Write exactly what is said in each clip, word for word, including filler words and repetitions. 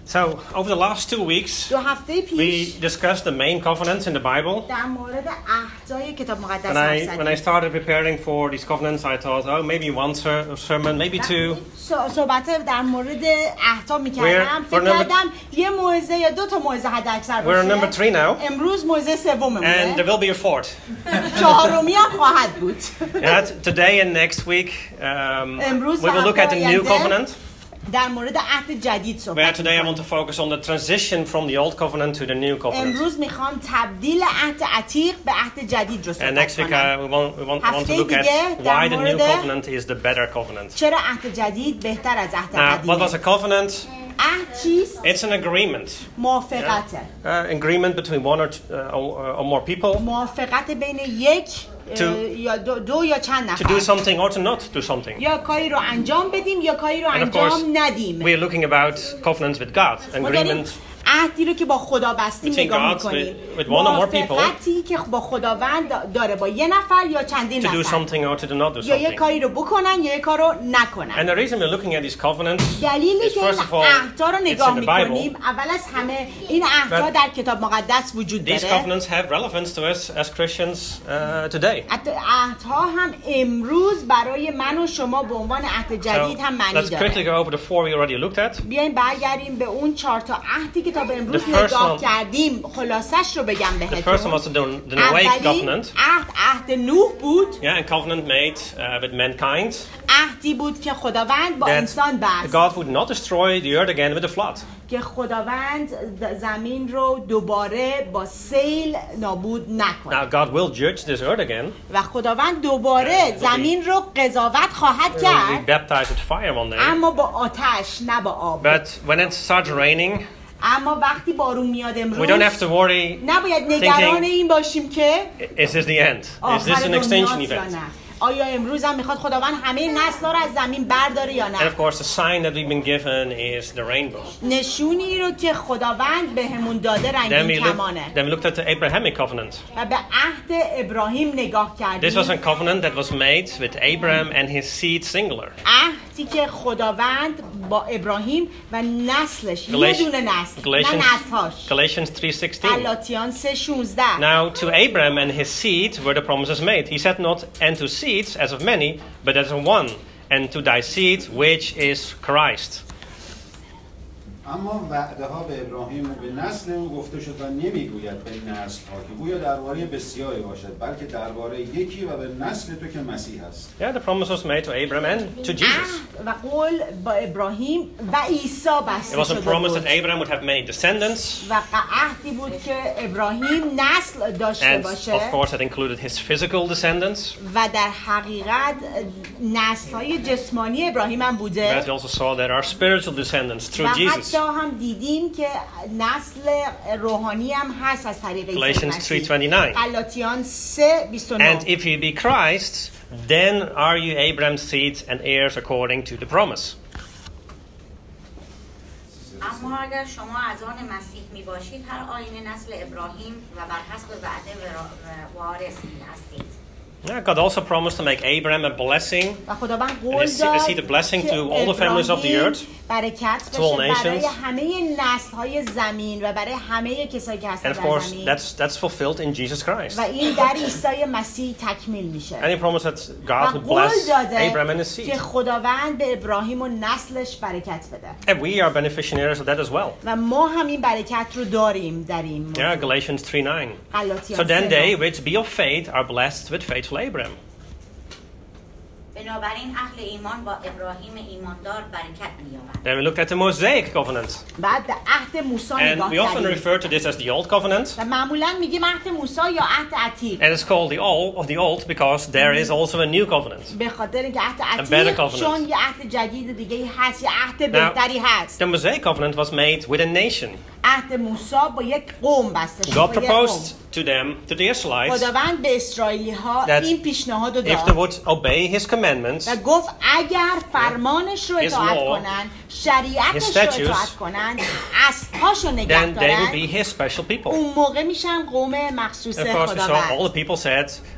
So, over the last two weeks, دو هفته پیش we discussed the main covenants in the Bible. در مورد عهدای کتاب مقدس When حرف I, when زدیم. I started preparing for these covenants, I thought, oh, maybe one ser- sermon, maybe two. ص- صحبت در مورد عهدا میکردم We're- فکر we're number- کردم یه موعظه یا دو تا موعظه حد اکثر We're on number باشه. three now, امروز موعظه and there سوممونه. will be a fourth. چهارمی هم خواهد بود. And today and next week, um, امروز we will look at the new هفته آینده covenant. در مورد عهد جدید Where صحبت today I want to می‌کنیم. focus on the transition from the old covenant to the new covenant. امروز میخوام تبدیل عهد عتیق به عهد جدید رو And صحبت next week کنم. uh, we want, we want, want to هفته look at دیگه در why the new مورد- covenant is the better covenant. چرا عهد جدید بهتر از عهد Now, what was قدیمه؟ a covenant? عهد چیست؟ It's an agreement. موافقته. Uh, agreement between one or, t- uh, or, or more people موافقت بین یک To- اه، یا دو, دو یا چند to do نفر something or to not do something. یا کاری رو انجام بدیم یا کاری رو And of course, انجام ندیم. we're looking about covenants with God. ما داریم Agreement عهدی رو که با خدا بستیم between نگاه God میکنیم. with- with one or more people موافقتی که با خداوند داره با یه نفر یا چندین to do نفر something or to do not do یا یه something. کاری رو بکنن یا یه کار رو And نکنن. the reason we're looking at these covenants دلیلی is که first این of all, عهدها رو it's نگاه in the Bible. میکنیم اول از همه این عهدها But در کتاب مقدس وجود These داره. covenants have relevance to us as Christians uh, today. حتی عهدها هم امروز برای من و شما به عنوان عهد So جدید هم معنی let's quickly داره. go over the four we already looked at. بیایم برگردیم به اون چهار تا عهدی که تا به امروز The first نگاه one- کردیم خلاصش رو بگم The first one بهتون. was the, the Noahic اولین covenant. عهد عهد نوح بود. Yeah, a covenant made uh, with mankind عهدی بود که خداوند با that انسان بست God would not destroy the earth again with a flood. که خداوند زمین رو دوباره با سیل نابود نکنه Now God will judge this earth again. و خداوند دوباره Yeah, زمین رو قضاوت خواهد We'll be کرد baptized with fire one day. اما با آتش نه با آب. But when it starts raining, اما وقتی بارون میاد we don't امروز have to worry, نباید نگران thinking- این باشیم که is this the end? Is آخر this an extension دنیاست یا event? نه. آیا امروز هم میخواد خداوند همه نسل‌ها رو از زمین برداره یا And نه؟ of course, the sign that we've been given is the rainbow. نشونی رو که خداوند بهمون داده Then we, رنگین look, کمانه then we looked at the Abrahamic covenant. و به عهد ابراهیم نگاه This was a کردیم. covenant that was made with Abraham and his seed singular. عهدی که خداوند با ابراهیم و نسلش یه Galatians- دونه نسل نه Galatians, نسل‌هاش. Galatians three sixteen. غلاطیان سه شانزده. Now to Abraham and his seed were the promises made. He said not, and to seeds as of many, but as of one, and to thy seed, which is Christ. اما وعده ها به ابراهیم و به نسل او گفته شد و نمیگوید به نسل ها که گویا درباره بسیاری باشد بلکه درباره یکی و به نسل تو که مسیح است. Yeah, the promise was made to Abraham and to Jesus. عهد و قول با ابراهیم و عیسی It بسته was a شده promise بود that Abraham would have many descendants, و عهدی بود که ابراهیم نسل داشته and باشه of course that included his physical descendants. و در حقیقت نسل های جسمانی ابراهیم هم But بوده we also saw there are spiritual descendants و through Jesus. حتی هم دیدیم که نسل روحانی هم هست از طریق عیسی Galatians مسیح. three twenty-nine. غلاطیان سه بیست و نه. And if you be Christ, then are you Abraham's seed and heirs according to the promise. اما اگر شما از آن مسیح می باشید هر آینه نسل ابراهیم و بر حسب وعده ورا- وارث می هستید. Yeah, God also promised to make Abraham a blessing. و خداوند And قول is- داد is he the blessing که to all the families of the ابراهیم earth? برکت To all بشه برای nations? همه نسل های زمین و برای همه کسایی که And هستن of در course, زمین that's that's fulfilled in Jesus Christ. و این در عیسی مسیح تکمیل میشه And he promised that و God would قول bless داده Abraham and his که seed. خداوند به ابراهیم و نسلش برکت بده And we are beneficiaries of that as well. و ما هم این برکت رو داریم در این Yeah, موضوع. Galatians three nine. غلاطیان So then سه they نه. which be of faith are blessed with faithful Abraham. بنابراین اهل ایمان با ابراهیم ایماندار برکت می‌یابند. Then we looked at the Mosaic covenant. بعد به عهد موسی And نگاه we often کردیم refer to this as the Old Covenant. و معمولا میگیم عهد موسی یا عهد عتیق And it's called the old of the old because there is also a new covenant. به خاطر اینکه عهد better عتیق covenant. چون یه عهد جدید دیگه هست یه عهد بهتری هست The Mosaic covenant was made with a nation. عهد موسی با یک قوم بسته شد God با یک قوم. proposed to them, to the Israelites, خداوند به اسرائیلی ها that این پیشنهاد رو if they داد would obey His commandments, و گفت اگر فرمانش رو His اطاعت law, کنن شریعتش His رو statutes, اطاعت کنن اصل‌هاشو نگه then they will دارن be His special people. اون موقع میشن قوم مخصوص And of course, we saw all خداوند the people said,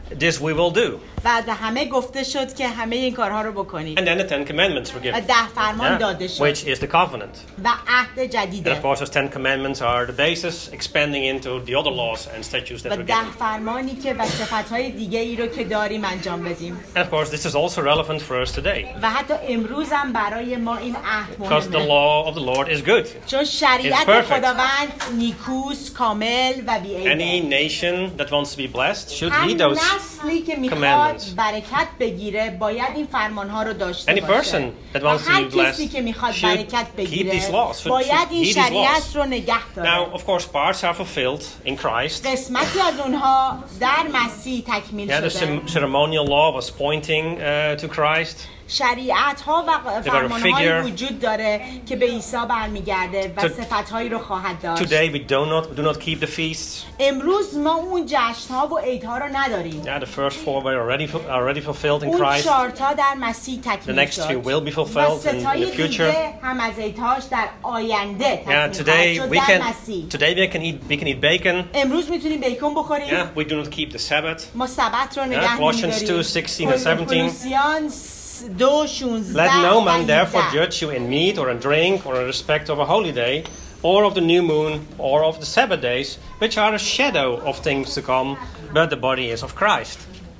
this we will do. و به همه گفته شد که همه این کارها رو بکنید. And then the Ten Commandments were و given. ده فرمان Yeah, داده شد. which is the covenant. و عهد And جدیده. of course, those Ten Commandments are the basis, expanding into the other laws and statutes that و were ده given. فرمانی که و صفتهای دیگه ای رو که داریم انجام بدیم. And of course, this is also relevant for us today. و حتی امروز هم برای ما این عهد Because the مهمه. law of the Lord is good. چون شریعت It's perfect. خداوند نیکوست، کامل و Any بی‌عیبه. nation that wants to be blessed should هر heed those. نسلی که میخواد commandments. برکت بگیره باید این فرمانها رو داشته Any باشه. person that و wants to هر be blessed کسی که میخواد should برکت keep بگیره these laws, should- باید should این heed these شریعت laws. رو نگه Now, داره. of course, parts are fulfilled in Christ. قسمتی از اونها در مسیح تکمیل Yeah, the شده. cer- ceremonial law was pointing uh, to Christ. شریعت ها و فرمان های figure. وجود داره که به عیسی برمیگرده و To- صفت هایی رو خواهد داشت. Today, we do not do not keep the feasts. امروز ما اون جشن ها و عید ها رو نداریم. Yeah, the first four were already fu- already fulfilled in اون Christ. چهار تا در مسیح The تکمیل next شد. three will be و fulfilled in, in ستای the future. دیگه هم از عیدهاش در آینده Yeah, تکمیل today خواهد شد we در can مسیح. today we can eat we can eat bacon. امروز میتونیم بیکن بخوریم. Yeah, we do not keep the Sabbath. ما سبت رو Yeah, نگه Colossians نمی‌داریم. two, sixteen and seventeen. کولوسیان دو شانزده Let no man و therefore هجده. judge you in meat or in drink or in respect of a holy day, or of the new moon, or of the Sabbath days, which are a shadow of things to come, but the body is of Christ.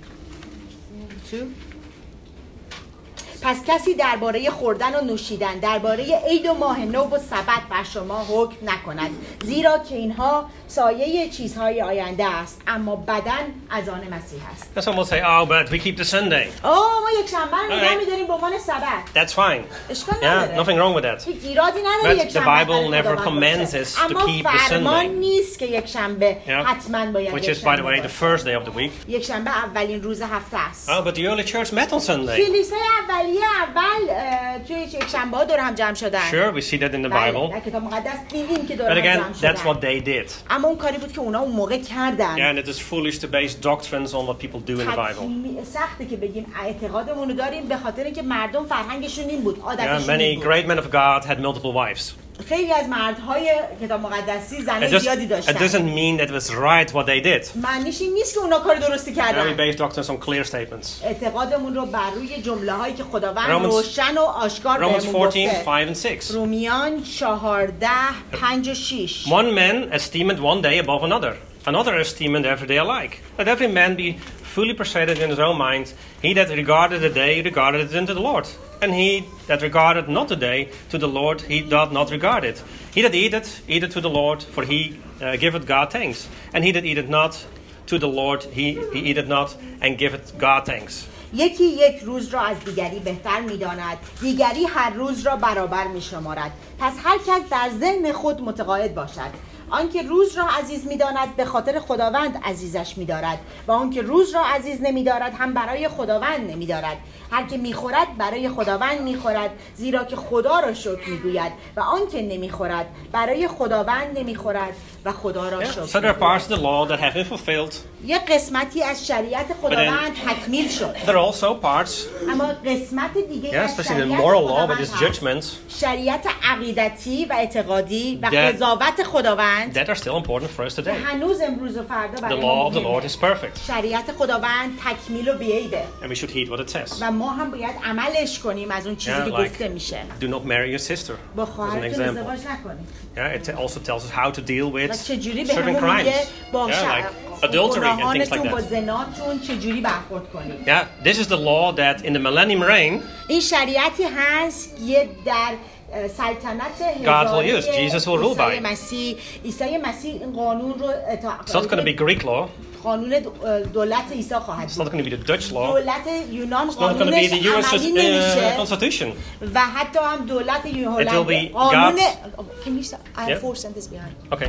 پس کسی درباره خوردن و نوشیدن، درباره عید و ماه نو و سبت بر شما حکم نکند، زیرا که اینها سایه چیزهای آینده است، اما بدن از آن مسیح است. And some will say, oh, but we keep the Sunday. اوه ما یک شنبه رو نگه Alright. می‌داریم به عنوان سبت. That's fine. اشکال Yeah, نداره. nothing wrong with that. هیچ ایرادی نداره But یک the شنبه Bible برای never خداوند commands باشه. us to اما keep the فرمان Sunday. نیست که یک شنبه Yeah. حتما باید Which یک is, by the شنبه way, the باشه. first day of the week. یک شنبه اولین روز هفته است. Oh, but the early church met on Sunday. کلیسای اولیه اول اه، توی یک شنبه ها دور هم جمع شدن. Sure, we see that in the بله، Bible. در کتاب مقدس دیدیم که دور But هم again, جمع that's شدن. what they did. اما اون کاری بود که اونا اون موقع کردن. Yeah, and it is foolish to base doctrines on what people do in the Bible. حتمی- سخته که بگیم اعتقادمون رو داریم به خاطر اینکه مردم فرهنگشون این بود، Yeah, عادتشون many این بود. great men of God had multiple wives. خیلی از مردهای کتاب مقدسی It, زنای just, زیادی it داشتن. doesn't mean that it was right what they did. معنیش این نیست که اونا کار درستی Yeah, we کردن. base doctrines on clear statements. اعتقادمون رو بر روی جمله هایی که خداوند Romans- روشن و آشکار Romans بهمون fourteen, گفته. five and six. رومیان چهارده پنج و شش. One man esteemeth one day above another, another esteemeth every day alike. Let every man be fully persuaded in his own mind. He that regarded the day regarded it unto the Lord. And he that regarded not the day to the Lord, he doth not regard it. He that eateth, eateth to the Lord, for he uh, giveth God thanks. And he that eateth not to the Lord, he, he eateth not, and giveth God thanks. یکی یک روز را از دیگری بهتر می‌داند، دیگری هر روز را برابر می‌شمارد. پس هر کس در ذهن خود متقاعد باشد. آنکه روز را عزیز می‌داند به خاطر خداوند عزیزش می‌دارد و آنکه روز را عزیز نمی‌دارد هم برای خداوند نمی‌دارد. هر که می‌خورد برای خداوند می‌خورد، زیرا که خدا را شکر می‌گوید و آنکه نمی‌خورد برای خداوند نمی‌خورد و خدا را Yeah. شکر So there are می‌گوید. parts of the law that have been fulfilled. یک قسمتی از شریعت خداوند تکمیل شد. There are also parts, اما قسمت دیگه yeah, از especially the شریعت moral law خداوند with its هست. judgments, شریعت عقیدتی و اعتقادی و That- قضاوت خداوند that are still important for us today. هنوز امروز و فردا The برای law ما of the Lord مهمه. is perfect, شریعت خداوند تکمیل و بیعیبه and we should heed what it says. و ما هم باید عملش کنیم از اون چیزی Yeah, که like- گفته میشه. Do not marry your sister, با as an خواهرتون example. ازدواج نکنید. Yeah, it also tells us how to deal و with چجوری به certain همون میگه crimes. با Yeah, شر- like adultery and things like گناهانتون با that. زناتون چجوری برخورد کنید. Yeah, this is the law that in the millennium reign, این شریعتی هست یه در اه، سلطنت God will هزاره use. Jesus will rule by عیسی it. مسیح عیسی مسیح این قانون رو it's not going to be اطاعت Greek law, قانون دولت عیسی خواهد it's بود. not going to be the Dutch law, دولت یونان it's not going to be قانونش the U S عملی uh, نمیشه Constitution. و حتی هم دولت will هلند be قانون God's- Can you stop? I have Yeah. four sentences behind. Okay.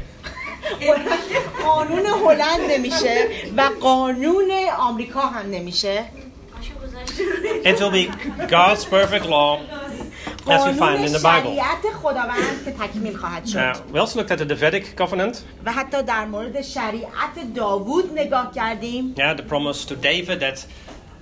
قانون هلند نمیشه و قانون آمریکا هم نمیشه. It will be God's perfect law as we find قانون in the Bible. شریعت خداوند که تکمیل خواهد شد. Uh, we also looked at the Davidic covenant. و حتی در مورد شریعت داوود نگاه کردیم. Yeah, the promise to David that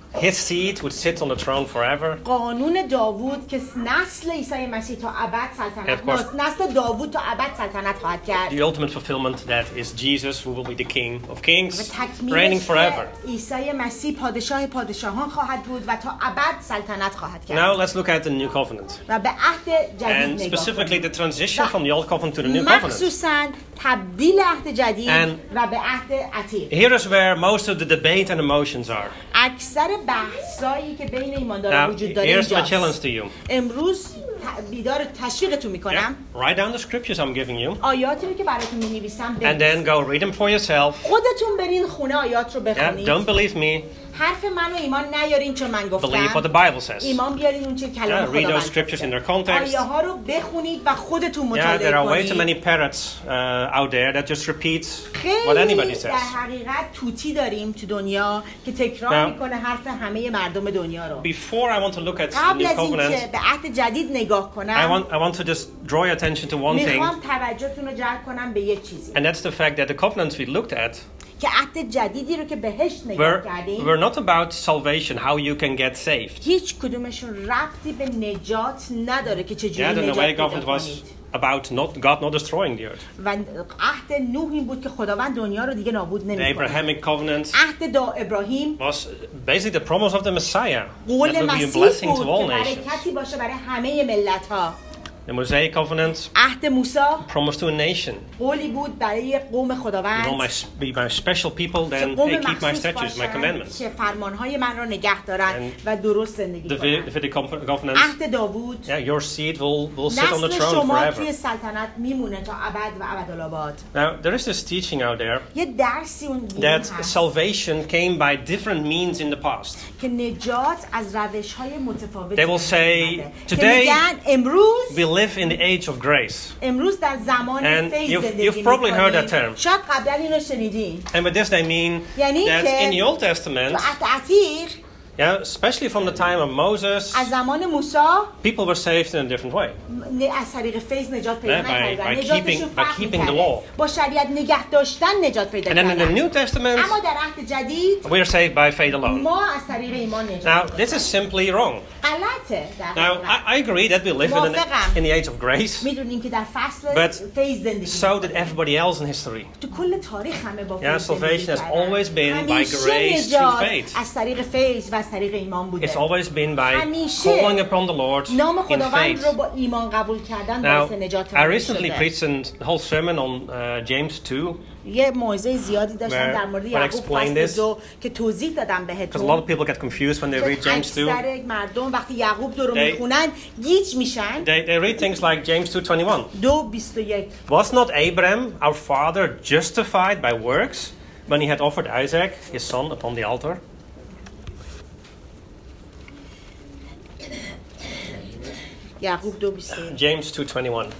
his seed would sit on the throne forever. قانون داوود که نسل عیسی مسیح تا ابد سلطنت Of course. نسل داوود تا ابد سلطنت خواهد کرد. The ultimate fulfillment that is Jesus, who will be the King of و Kings, reigning تکمیلش forever. عیسی مسیح پادشاه پادشاهان خواهد بود و تا ابد سلطنت خواهد کرد. Now let's look at the new covenant, و به عهد جدید and نگاه specifically کنیم. the transition from the old covenant to the new covenant. مخصوصاً تبدیل عهد جدید And- و به عهد عتیق. Here is where most of the debate and emotions are. اکثر بحثایی که بین ایمانداران Now, وجود داره here's my challenge اینجاست. to you. امروز ت- بیدار تشویقتون میکنم Yeah? Write down the scriptures I'm giving you, آیاتی رو که براتون می‌نویسم and then بنویسید. go read them for yourself. خودتون برین خونه آیات رو Yeah? بخونید. Don't believe me. حرف منو ایمان نیارین چون من Believe what the گفتم. Bible says. ایمان بیارین اون چه کلام Yeah, read خداوند those scriptures in their context. آیه ها رو بخونید و خودتون Yeah, مطالعه there are way too many کنید. parrots uh, out there that just repeat what خیلی anybody says. در حقیقت توتی داریم تو دنیا که تکرار Now- میکنه حرف همه مردم دنیا رو. Before I want to look at the قبل new از اینکه covenant, به عهد جدید نگاه I کنم want I want to just draw your attention to one thing, میخوام توجهتون رو جلب کنم به یک چیزی and that's the fact that the covenants we looked at که عهد جدیدی رو که بهش نگاه were کردیم were not about salvation, how you can get saved. هیچ کدومشون ربطی به نجات نداره که چجوری Yeah, the نجات Noahic پیدا covenant was کنید. about not God not destroying the earth. و عهد نوح این بود که خداوند دنیا رو دیگه نابود The نمی‌کنه. Abrahamic covenant عهد دا ابراهیم was basically the promise of the Messiah that قول would be a مسیح blessing to بود all که nations. برکتی باشه برای همه ملت‌ها. The Mosaic covenant عهد موسی promised to a nation. قولی بود برای قوم You will خداوند my, be my special people, که then قوم hey, keep my مخصوص statutes, my باشن commandments. که فرمانهای من را نگه دارن And و درست زندگی The کنن. Davidic covenant, عهد داوود yeah, your seed will, will sit on the نسل throne شما forever. توی سلطنت میمونه تا ابد و ابدالآباد. Now, there is this teaching out there یه درسی اون بیرون that هست salvation came by different means in the past. که نجات از روش‌های متفاوتی They will say, اومده. today که میگن امروز We live in the age of grace. امروز در زمان And فیض you've- زندگی you've probably heard that می‌کنیم. term. شاید قبلا اینو شنیدین. And by this they mean یعنی that که in the Old Testament, تو عهد عتیق yeah, especially from the time of Moses, از زمان موسی people were saved in a different way. ن- از طریق فیض نجات پیدا Yeah, by- نکردن. by نجاتشون keeping- by فرق keeping the می‌کرده. law. با شریعت نگه داشتن نجات پیدا And then in the کردن. New Testament, اما در عهد جدید we are saved by faith alone. ما از طریق ایمان نجات Now, پیدا this is simply wrong. غلطه در Now, حقیقت. I, I agree that we live in, an, موافقم. in the age of grace, میدونیم که در فصل But فیض زندگی so did everybody else in history. تو کل تاریخ همه با Yeah, فیض زندگی salvation has کردن. always been by همیشه grace through نجات faith. از طریق فیض و از طریق ایمان بوده. It's always been by همیشه calling upon the Lord نام in خداوند faith. رو با ایمان قبول کردن Now, باعث نجات I ما recently شده. preached a whole sermon on uh, James two, یه موعظه زیادی داشتم where- در مورد where I یعقوب explained فصل this. دو که توضیح دادم because a lot بهتون. of people get confused when they read که James two. اکثر مردم وقتی یعقوب دو رو They- میخونن گیج میشن. They, they read things like James two twenty-one. دو بیست و یک Was not Abraham, our father, justified by works when he had offered Isaac, his son, upon the altar? یعقوب دو بیست و یک James two twenty-one.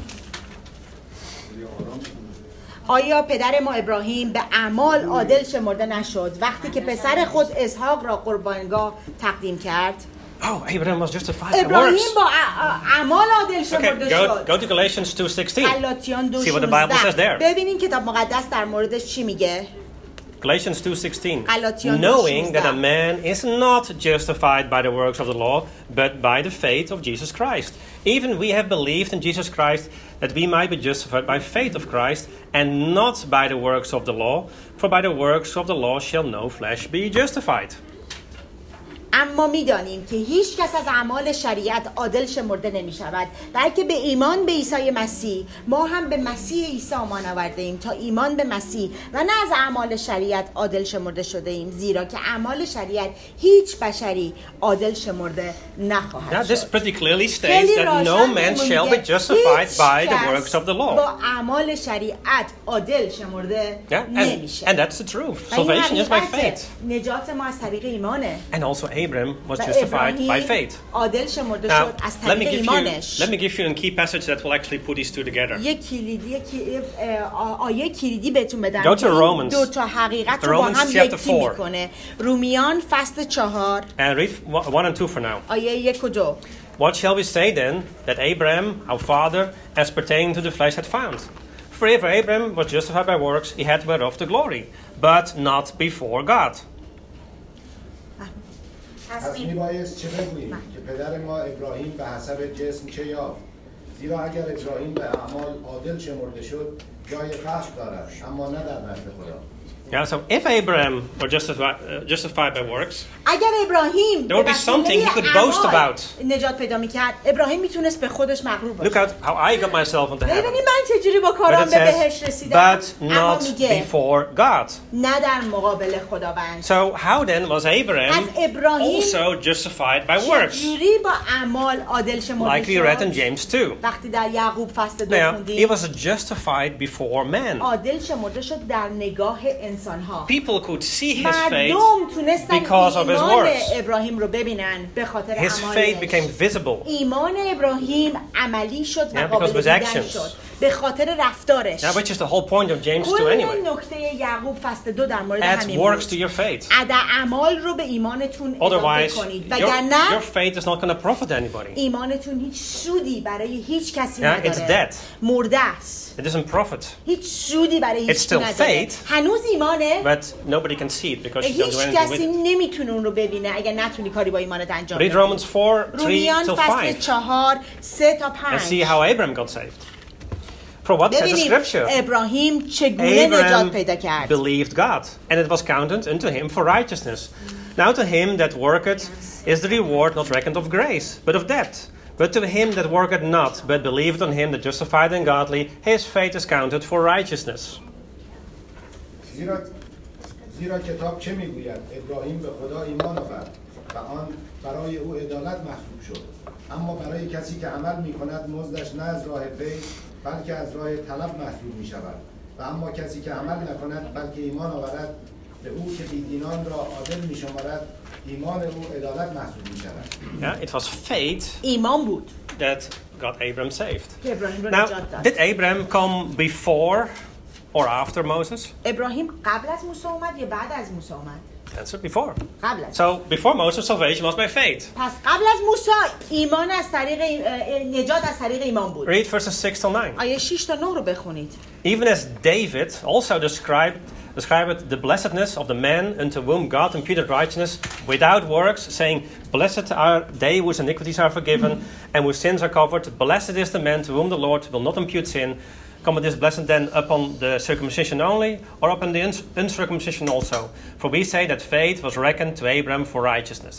آیا پدر ما ابراهیم به اعمال عادل شمرده نشد وقتی که پسر خود اسحاق را قربانگاه تقدیم کرد؟ Oh, Abraham was justified by ابراهیم works. با ا- اعمال عادل شمرده Okay, go, شد. go to Galatians two sixteen. غلاطیان دو See what the Bible says شانزده. there. ببینین کتاب مقدس در موردش چی میگه. Galatians two sixteen. غلاطیان Knowing that a شانزده. man is not justified by the works of the law, but by the faith of Jesus Christ. Even we have believed in Jesus Christ that we might be justified by faith of Christ and not by the works of the law, for by the works of the law shall no flesh be justified. اما میدانیم که هیچ کس از اعمال شریعت عادل شمرده نمی شود بلکه به ایمان به عیسی مسیح ما هم به مسیح عیسی ایمان آورده ایم تا ایمان به مسیح و نه از اعمال شریعت عادل شمرده شده ایم زیرا که اعمال شریعت هیچ بشری عادل شمرده Now, نخواهد this شد. pretty clearly states خیلی that no روشن man بهمون shall be میگه justified هیچ by the کس works of the law. با اعمال شریعت عادل شمرده Yeah, and, نمیشه. and that's the truth. و این Salvation is by حقیقته. faith. نجات ما از طریق ایمانه. And also Abraham was و justified by ابراهیم faith. عادل شمرده Now, شد از let me طریق give you ایمانش. let me give you a key passage that will actually put these two together. یک کلیدی یک آیه کلیدی بهتون بدم Go to که این Romans. دو تا حقیقت رو با Romans هم chapter یکی four. میکنه. رومیان فصل چهار And read one and two for now. آیه یک و دو. What shall we say then that Abraham, our father, as pertaining to the flesh, had found? For if Abraham was justified by works, he had whereof the glory, but not before God. پس پس می- میبایست چه بگوییم که پدر ما ابراهیم به حسب جسم چه یافت؟ زیرا اگر ابراهیم به اعمال عادل شمرده شد جای فخر دارد اما نه در نزد خدا. Yeah, so if Abraham were justified, uh, justified by works, اگر ابراهیم There would به be something he could وسیله boast اعمال about. نجات پیدا میکرد، ابراهیم میتونست به خودش مغرور look باشه. at how I got myself into heaven. ببینید من چجوری با But کارام it به بهشت says, رسیدم. but اما not میگه before God. نه در مقابل خداوند. So how then was Abraham از ابراهیم also justified by works? چجوری با اعمال عادل شمرده Like we read in شد؟ James two. وقتی در یعقوب فصل دو Now, he خوندیم was justified before men. عادل شمرده شد در نگاه انسانها. People could see his faith. مردم تونستن because of his ایمان works. ابراهیم رو ببینن به خاطر His faith اعمالش. became visible. ایمان ابراهیم عملی شد و Yeah, قابل because of his دیدن actions. شد به خاطر رفتارش. Now, which is the whole point of James two کل anyway. نکته یعقوب فصل دو در مورد Add همین works to بود. your faith. عد اعمال رو به ایمانتون اضافه Otherwise, کنید your, وگرنه your faith is not going to profit anybody. ایمانتون هیچ سودی برای هیچ کسی Yeah, it's نداره. dead. مرده است. It doesn't profit. هیچ سودی برای It's هیچ کی still نداره. faith, هنوز ایمانه But nobody can see it because you don't هیچ do anything with کسی it. نمیتونه اون رو ببینه اگر نتونی کاری با ایمانت انجام Read بدی. Romans four, three رومیان till فصل five. چهار سه تا And پنج. see how Abraham got saved. For what said the ببینیم scripture? ابراهیم چگونه نجات Abraham پیدا کرد. believed God, and it was counted unto him for righteousness. Now to him that worketh is the reward not reckoned of grace, but of debt. But to him that worketh not, but believed on him that justified and godly, his faith is counted for righteousness. زیرا زیرا کتاب چه میگوید؟ ابراهیم به خدا ایمان آورد و آن برای او عدالت محسوب شد. اما برای کسی که عمل میکند مزدش نه از راه فیض بلکه از راه طلب محسوب میشود. و اما کسی که عمل نکند بلکه ایمان آورد به او که بیدینان را عادل میشمارد ایمان او عدالت محسوب میشود. Yeah, it was faith ایمان بود that got Abraham saved. که ابراهیم رو Now, نجات داد. did Abraham come before or after Moses? ابراهیم قبل از موسی اومد یا بعد از موسی اومد؟ Answer before. قبل از. So before Moses, salvation was by faith. پس قبل از موسی ایمان از طریق اه، نجات از طریق ایمان بود. Read verses six till nine. آیه شش تا نه رو بخونید. Even as David also described described the blessedness of the man unto whom God imputed righteousness without works, saying, Blessed are they whose iniquities are forgiven and whose sins are covered. Blessed is the man to whom the Lord will not impute sin. Cometh this blessing then upon the circumcision only, or upon the uns- uncircumcision also? For we say that faith was reckoned to Abraham for righteousness.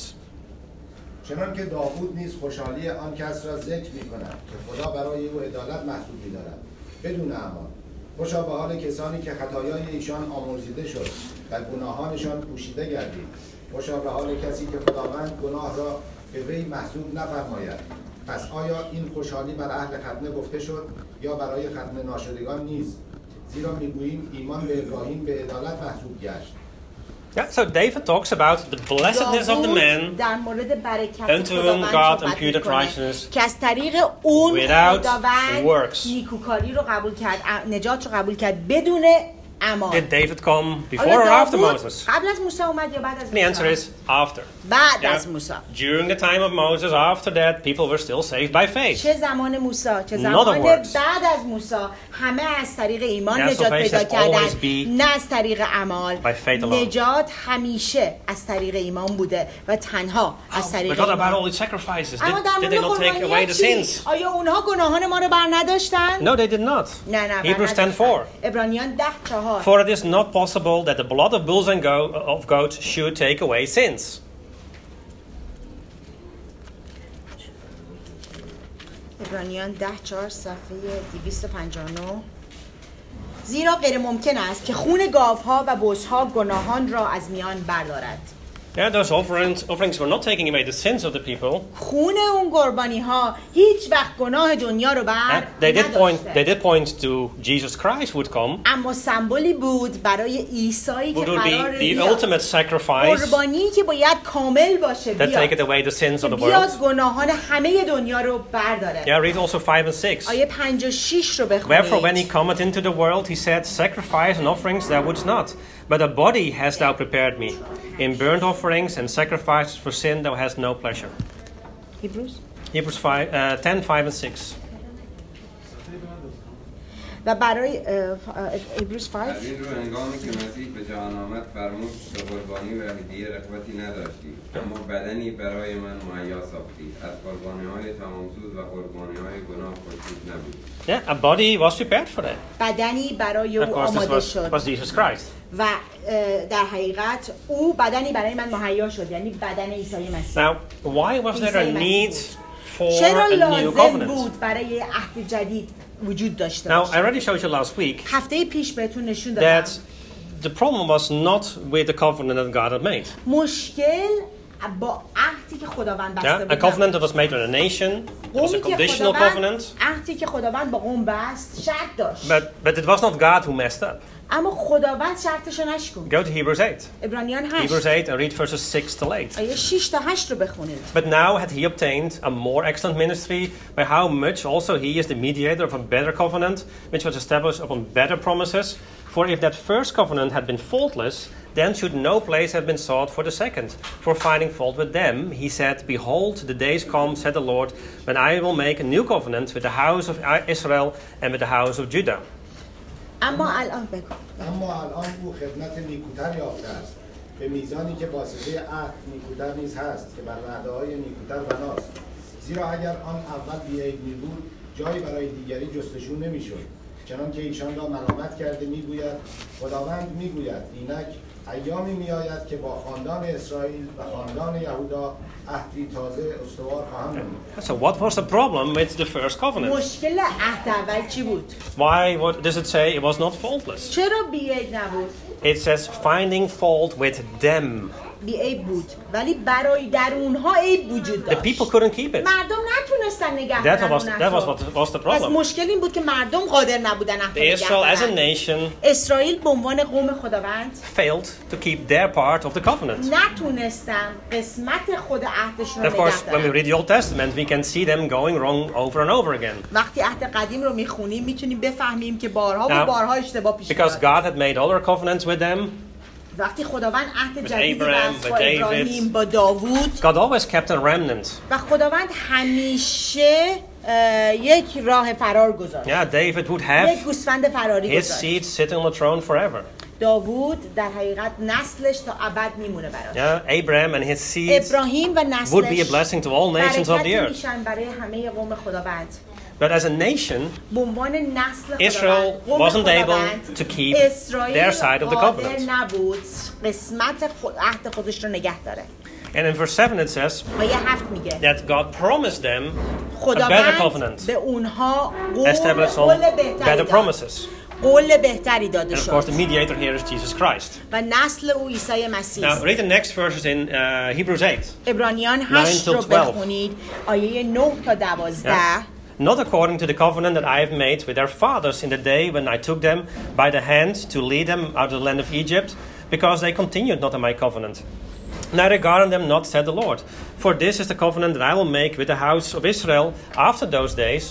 چنان که داوود نیز خوشحالی آن کس را ذکر می‌کند که خدا برای او عدالت محسوب می‌دارد بدون اعمال. خوشا به حال کسانی که خطایای ایشان آمرزیده شد و گناهانشان پوشیده گردید. خوشا به حال کسی که خداوند گناه را به وی محسوب نفرماید. پس آیا این خوشحالی بر اهل ختنه گفته شد یا برای ختنه ناشدگان نیز؟ زیرا میگوییم ایمان به ابراهیم به عدالت محسوب گشت. Yeah, so David talks about the blessedness of the داوود man در مورد برکت unto whom خداوند God صحبت imputed می‌کنه righteousness که از طریق اون without خداوند works. نیکوکاری رو قبول کرد، ا- نجات رو قبول کرد بدون اعمال. Did David come before آیا or after داوود Moses? قبل از موسی اومد یا بعد از The answer موسی؟ is after. بعد Yeah. از موسی. During the time of Moses, after that, people were still saved by faith. چه زمان موسی چه Not زمان of بعد works. از موسی همه از طریق ایمان Yeah, نجات salvation پیدا has always کردن be نه از طریق اعمال. by faith alone. نجات همیشه از طریق ایمان بوده و تنها از طریق But what about ایمان. all the sacrifices? اما Did, در did they مورد not take away قربانی‌ها the چی؟ sins? آیا اونها گناهان ما رو بر نداشتن؟ No, they did not. نه نه بر Hebrews ten نداشتن. four. عبرانیان ده چهار. For it is not possible that the blood of bulls and go- of goats should take away sins. عبرانیان ده چهار صفحه دویست و پنجاه و نه. زیرا غیر ممکن است که خون گاوها و بزها گناهان را از میان بردارد. Yeah, those offerings, offerings were not taking away the sins of the people. خون اون قربانی ها هیچ وقت گناه دنیا رو بر And they did point. They نداشته. did point to Jesus Christ would come, اما سمبولی بود برای عیسی که who would قرار be the بیاد. ultimate sacrifice قربانی که باید کامل باشه that taketh بیاد away the sins که of the بیاد world. گناهان همه دنیا رو برداره. Yeah, read also five and six. آیه پنج و شش رو Wherefore, when he بخونید. cometh into the world, he said, Sacrifice and offerings thou wouldst not, but a body hast thou prepared me. In burnt offerings and sacrifices for sin thou hast no pleasure. Hebrews. Hebrews five, uh, ten, five and six. و برای ابروز از پنج این رو هنگامی که مسیح به جهان آمد فرمود به قربانی و هدیه رغبتی نداشتی، اما بدنی برای من مهیا ساختی. از قربانی‌های تمامسوز و قربانی‌های گناه خوشنود نبود. Yeah, a body was prepared for that. بدنی برای Of او course, this آماده was, شد was Jesus Christ. و اه، در حقیقت او بدنی برای من مهیا شد، یعنی بدن عیسی مسیح. Now, why was there a عیسی need مسیح for چرا a new لازم covenant? بود برای عهد جدید وجود داشته Now, I باشه؟ already showed you last week هفته پیش بهتون نشون دادم that the problem was not with the covenant that God had made. مشکل با عهدی که خداوند بسته Yeah, a بود covenant نبود. that was made with a nation, it was a قومی که conditional خداوند covenant, عهدی که خداوند با قوم بست شرط داشت، but, but it was not God who messed up. اما خداوند شرطشو نشکند. Go to Hebrews eight. عبرانیان Hebrews هشت eight and read verses six till eight. آیه شش تا هشت رو بخونید. But now had he obtained a more excellent ministry, by how much also he is the mediator of a better covenant, which was established upon better promises. For if that first covenant had been faultless, then should no place have been sought for the second. For finding fault with them, he said, Behold, the days come, said the Lord, when I will make a new covenant with the house of Israel and with the house of Judah. اما الان بگو. اما الان او خدمت نیکوتر یافته است، به میزانی که واسطه عهد نیکوتر نیز هست که بر وعده‌های نیکوتر بناست. زیرا اگر آن اول بی‌عیب می‌بود، جایی برای دیگری جستجو نمی‌شد. چنان که ایشان را ملامت کرده میگوید، خداوند میگوید اینک ایامی میآید که با خاندان اسرائیل و خاندان یهودا عهدی تازه استوار خواهم نمود. So what was the problem with the first covenant? مشکل عهد اول چی بود؟ Why what does it say it was not faultless? چرا بی‌عیب نبود؟ It says finding fault with them. بی‌عیب بود، ولی برای در اونها عیب وجود The داشت. people couldn't keep it. مردم نتونستن نگه That دارن was اون that was عهد. what was the پس problem. مشکل این بود که مردم قادر نبودن عهد رو نگه Israel as a دارن. nation اسرائیل به عنوان قوم خداوند failed to keep their part of the covenant. نتونستن قسمت خود عهدشون And رو of نگه course, when we دارن. read the Old Testament, we can see them going wrong over and over again. وقتی عهد قدیم رو میخونیم میتونیم بفهمیم که بارها و Now, بارها اشتباه پیش Because میاد. God had made other covenants with them, وقتی خداوند عهد With جدیدی Abraham, بست with با David. ابراهیم با داوود God always kept a remnant. و خداوند همیشه اه، یک راه فرار گذاشت. Yeah, David would یک have گوسفند فراری his گذاشت. seed sitting on the throne forever. داوود در حقیقت نسلش تا ابد میمونه براش. Yeah, Abraham and his seeds ابراهیم و would be a نسلش blessing to all nations of the برکتی earth. میشن برای همه قوم خداوند. But as a nation, به عنوان نسل Israel خداوند، قوم wasn't able خداوند، to keep اسرائیل their side of the قادر covenant. نبود قسمت خود عهد خودش رو نگه داره. And in verse seven it says آیه هفت میگه that God promised them a better خداوند covenant, به اونها قول established قول on بهتری better داد. promises. قول بهتری داده And of course, the شد mediator here is Jesus Christ. و نسل او عیسی مسیح Now, است. read the next verses in uh, Hebrews eight. عبرانیان nine هشت till رو twelve. بخونید آیه نه تا دوازده. Not according to the covenant that I have made with their fathers in the day when I took them by the hand to lead them out of the land of Egypt, because they continued not in my covenant. Neither regarded them not, said the Lord. For this is the covenant that I will make with the house of Israel after those days,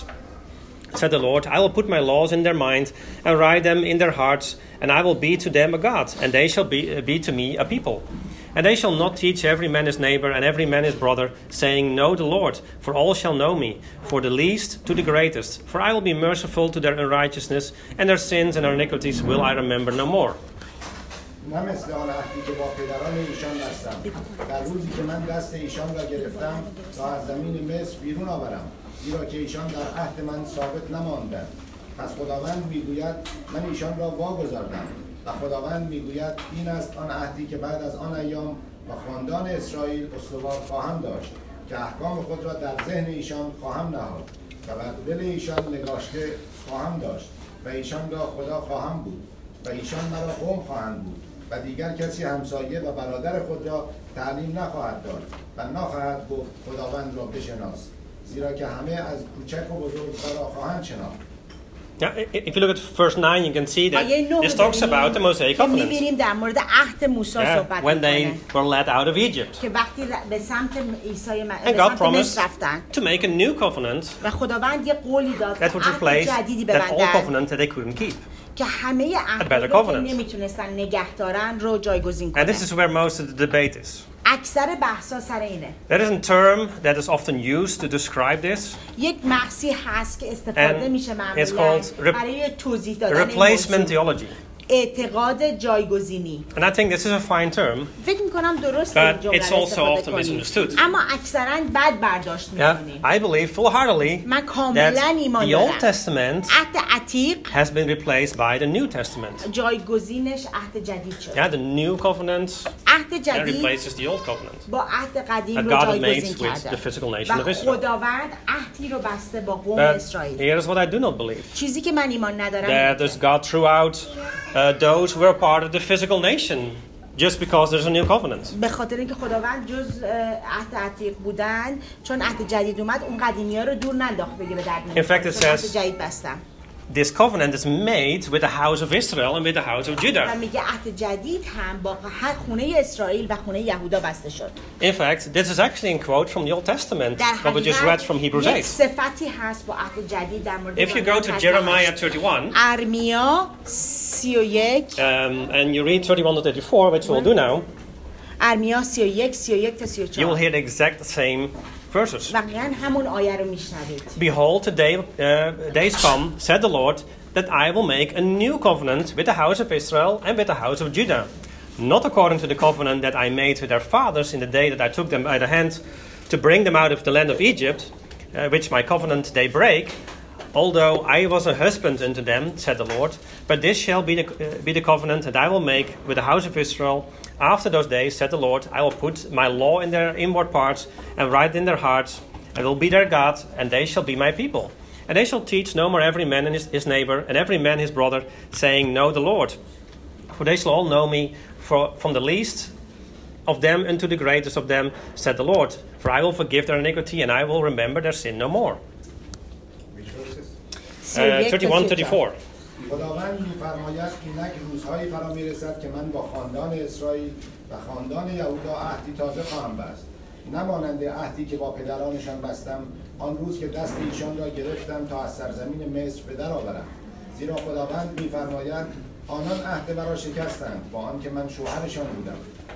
said the Lord. I will put my laws in their mind and write them in their hearts, and I will be to them a God, and they shall be, be to me a people. And they shall not teach every man his neighbor and every man his brother, saying, Know the Lord, for all shall know me, for the least to the greatest. For I will be merciful to their unrighteousness, and their sins and their iniquities will I remember no more. نه مثل آن عهدی که با پدران ایشان بستم، در روزی که من دست ایشان را گرفتم تا از زمین مصر بیرون آورم، زیرا که ایشان در عهد من ثابت نماندند. پس خداوند میگوید من ایشان را واگذاردم و خداوند میگوید این است آن عهدی که بعد از آن ایام با خاندان اسرائیل استوار خواهم داشت، که احکام خود را در ذهن ایشان خواهم نهاد و بر دل ایشان نگاشته خواهم داشت و ایشان را خدا خواهم بود و ایشان مرا قوم خواهند بود و دیگر کسی همسایه و برادر خود را تعلیم نخواهد داد و نخواهد گفت خداوند را بشناس، زیرا که همه از کوچک و بزرگ را خواهند شناخت. Now, if you look at verse nine, you can see that آیه نه this talks about the Mosaic که covenant. می‌بینیم در مورد عهد موسی Yeah, صحبت when they می‌کنه were led out of Egypt. که وقتی ر- به سمت عیسی م- And به God سمت promised مصر رفتن to make a new covenant و خداوند یه قولی داد که that would عهد replace جدیدی that old ببندن covenant that they couldn't keep. که همه better عهدی که covenant. نمیتونستن نگه دارن رو جایگزین And کنن. this is where most of the debate is. اکثر بحثا سر اینه. There is a term that is often used to describe this. یک محضی هست که استفاده And میشه it's معمولا called rep- برای توضیح دادن این Replacement موضوع. theology. اعتقاد جایگزینی. And I think this is a fine term. فکر میکنم درست But این جمله it's رو also استفاده often کنیم. misunderstood. اما اکثرا بد برداشت Yeah, میکنیم. I believe full-heartedly من کاملا that ایمان the دارم. Old Testament عهد عتیق has been replaced by the New Testament. جایگزینش عهد جدید شد. Yeah, the new covenant عهد that جدید replaces the old covenant با عهد قدیم that رو God جایگزین made with کرده the physical nation و of Israel. خداوند عهدی رو بسته با قوم But اسرائیل. here's what I do not believe. چیزی که من ایمان ندارم That there's God threw out uh, those who were part of the physical nation just because there's a new covenant. به خاطر اینکه خداوند جز اه، عهد عتیق بودن چون عهد جدید اومد اون قدیمی ها رو دور ننداخت بگه به درد In fact, it چون عهد says- جدید بستم This covenant is made with the house of Israel and with the house of و Judah. میگه عهد جدید هم با هر خونه اسرائیل و خونه یهودا بسته شد. In fact, this is actually a quote from the Old Testament در that we just read حقیقت from Hebrews یک eight. صفتی هست با عهد جدید در مورد If you go to فصل Jeremiah هشت. thirty-one, ارمیا سی و یک um, and you read thirty-one to thirty-four, which we'll do now, ارمیا سی و یک سی و یک تا سی و you will چهار hear the exact same verses. واقعا همون آیه رو میشنوید. Behold, the day, uh, days come, said the Lord, that I will make a new covenant with the house of Israel and with the house of Judah, not according to the covenant that I made with their fathers in the day that I took them by the hand to bring them out of the land of Egypt, uh, which my covenant they break, although I was a husband unto them, said the Lord. But this shall be the, uh, be the covenant that I will make with the house of Israel. After those days, said the Lord, I will put my law in their inward parts and write it in their hearts. I will be their God, and they shall be my people. And they shall teach no more every man his, his neighbor, and every man his brother, saying, Know the Lord. For they shall all know me, for, from the least of them unto the greatest of them, said the Lord. For I will forgive their iniquity, and I will remember their sin no more. سی و Uh, یک تا thirty-one, سی و چهار. thirty-four. خداوند می‌فرماید اینک روزهایی فرا میرسد که من با خاندان اسرائیل و خاندان یهودا عهدی تازه خواهم بست، نمانند عهدی که با پدرانشان بستم آن روز که دست ایشان را گرفتم تا از سرزمین مصر به در آورم. زیرا خداوند می‌فرماید آنان عهد مرا شکستند با آنکه من شوهرشان بودم.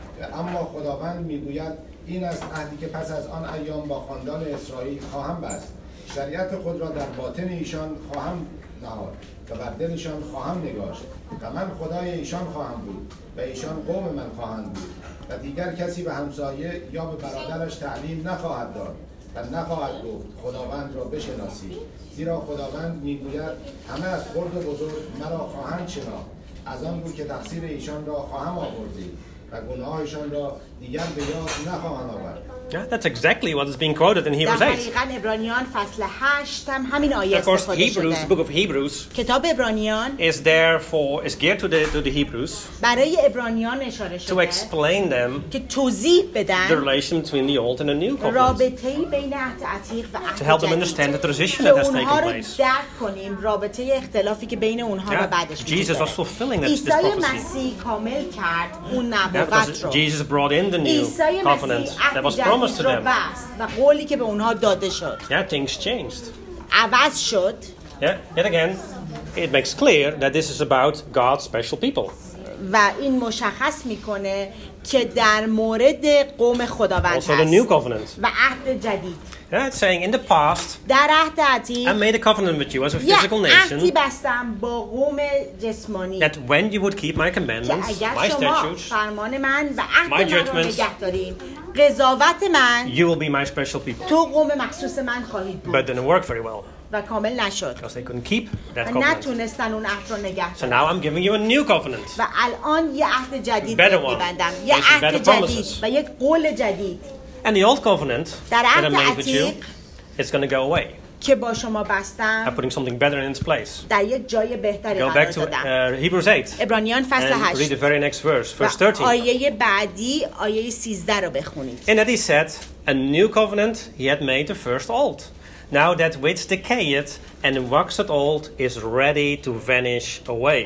اما خداوند میگوید این است عهدی که پس از آن ایام با خاندان اسرائیل خواهم بست، شریعت خود را در باطن ایشان خواهم نهاد و بر دلشان خواهم نگاشت و من خدای ایشان خواهم بود و ایشان قوم من خواهند بود و دیگر کسی به همسایه یا به برادرش تعلیم نخواهد داد و نخواهد گفت خداوند را بشناسید، زیرا خداوند میگوید همه از خرد و بزرگ مرا خواهند شناخت، از آن بود که تقصیر ایشان را خواهم آوردید و گناهشان را دیگر به یاد نخواهند آورد. Yeah, that's exactly what is being quoted in Hebrews در eight. حقیقت ابرانیان فصل هشت هم همین آیه Of course, استفاده Hebrews, the شده. book of Hebrews, کتاب ابرانیان is there for, is geared to the, to the Hebrews برای ابرانیان اشاره to شده explain them که توضیح the بدن relation between the old and the new covenant. رابطه‌ای بین عهد عتیق و To عهد help them جدید understand the transition که that has اونها taken رو place. درک کنیم، رابطه اختلافی که بین اونها و Yeah, بعدش وجود Jesus was داره. fulfilling that, this عیسی prophecy. مسیح کامل کرد اون Yeah, نبوت because رو. Jesus brought in the new عیسی covenant مسیح that عهد was promised to جدید رو them. بست و قولی که به اونها داده شد Yeah, things changed. عوض شد Yeah, yet again, it makes clear that this is about God's special people. و این مشخص میکنه که در مورد قوم خداوند Also the new هست covenant. و عهد جدید. Yeah, it's saying in the past, در عهد I عتیق made a covenant with you as a یه physical عهدی nation بستم با قوم جسمانی that when you would keep my که commandments, اگر my شما statutes, فرمان من و عهد my من رو judgments, نگه دارین، قضاوت من you will be my special people. تو قوم مخصوص من خواهید But بود it didn't work very well و کامل نشد because they couldn't keep that و covenant. نتونستن اون عهد رو نگه So دارن. now I'm giving you a new covenant. و الان یه عهد جدید Better بهت one. میبندم، یه Based on عهد better جدید promises. و یک قول جدید And the old covenant در that I عهد made with you, عتیق it's going to go away. که با شما I'm بستم putting something better in its place. در یک جای بهتری Go قرار back to دادم. uh, Hebrews eight ابرانیان فصل and read the هشت very next verse, verse و thirteen. آیه بعدی آیه سیزده رو بخونید. In that he said, a new covenant he had made the first old. Now that which decayeth and waxeth old is ready to vanish away.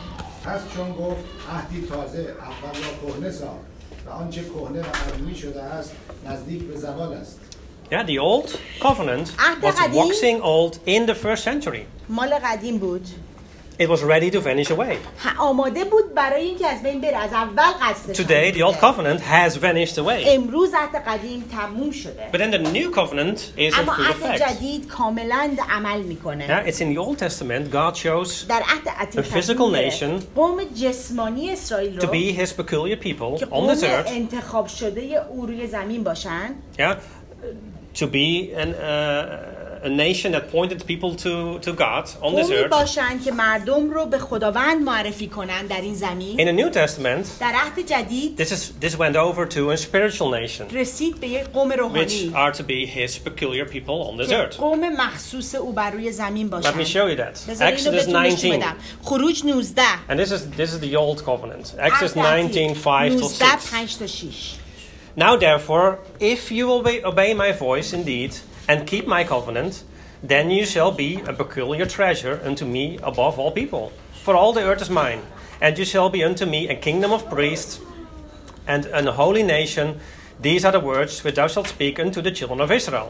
پس چون گفت عهدی تازه اول را کهنه ساخت و آنچه کهنه و قدیمی شده است نزدیک به زوال است. Yeah, the old covenant عهد was قدیم- waxing old in the first century. مال قدیم بود it was ready to vanish away. آماده بود برای اینکه از بین بره. از اول قصدش Today, the old covenant has vanished away. امروز عهد قدیم تموم شده. But then the new covenant is in اما full عهد effect. جدید کاملا عمل میکنه. Yeah, it's in the Old Testament, God chose در عهد عتیق a physical nation قوم جسمانی اسرائیل to رو be his peculiar people که on قوم this earth. انتخاب شده او روی زمین باشن. Yeah, to be an, uh, a nation that pointed people to, to God on this قومی earth. باشن که مردم رو به خداوند معرفی کنن در این زمین. In the New Testament, در عهد جدید this is this went over to a spiritual nation, رسید به یک قوم which روحانی are to be his peculiar people on this که earth. قوم مخصوص او بر روی زمین باشن. Let me show you that. بذارید اینو Exodus بهتون نشون nineteen. بدم. خروج نوزده. And this is this is the old covenant. Exodus عهد nineteen, عتیق. five to نوزده، six. پنج تا شش. Now therefore, if you will obey, obey my voice indeed, and keep my covenant, then you shall be a peculiar treasure unto me above all people. For all the earth is mine, and you shall be unto me a kingdom of priests, and an holy nation. These are the words which thou shalt speak unto the children of Israel.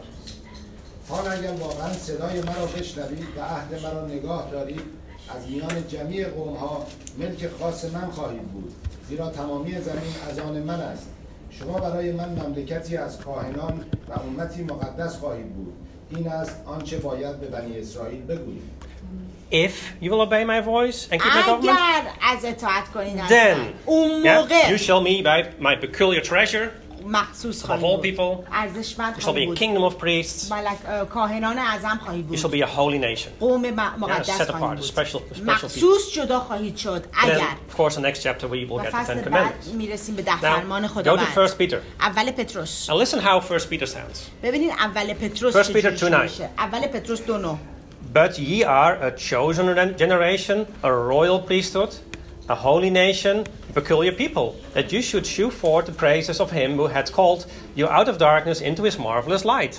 حال اگر واقعا صدای مرا بشنوید و عهد مرا نگاه دارید، از میان جمیع قوم‌ها ملک خاص من خواهید بود، زیرا تمامی زمین از آن من است. شما برای من مملکتی از کاهنان و امتی مقدس خواهید بود. این است آنچه باید به بنی اسرائیل بگویید. If you will obey my voice and keep my covenant, اگر از اطاعت کنید از then من، اون yeah, موقع you shall be my, my peculiar treasure مخصوص above خواهید all بود. people. ارزشمند You shall be خواهید a بود. kingdom of priests. ملک اه، کاهنان اعظم خواهید You بود. shall be a holy nation. قوم م- Yeah, مقدس set خواهید apart, بود. special, special people. مخصوص جدا خواهید شد Then, اگر. of course, the next chapter we will و get the فصل Ten بعد Commandments. میرسیم به ده Now, فرمان go to خداوند. First Peter. اول پتروس. Now listen how First Peter sounds. ببینید اول پتروس First Peter چجوری two شروع nine. میشه. اول پتروس دو نه. But ye are a chosen generation, a royal priesthood, a holy nation, a peculiar people, that you should shew forth the praises of him who hath called you out of darkness into his marvelous light.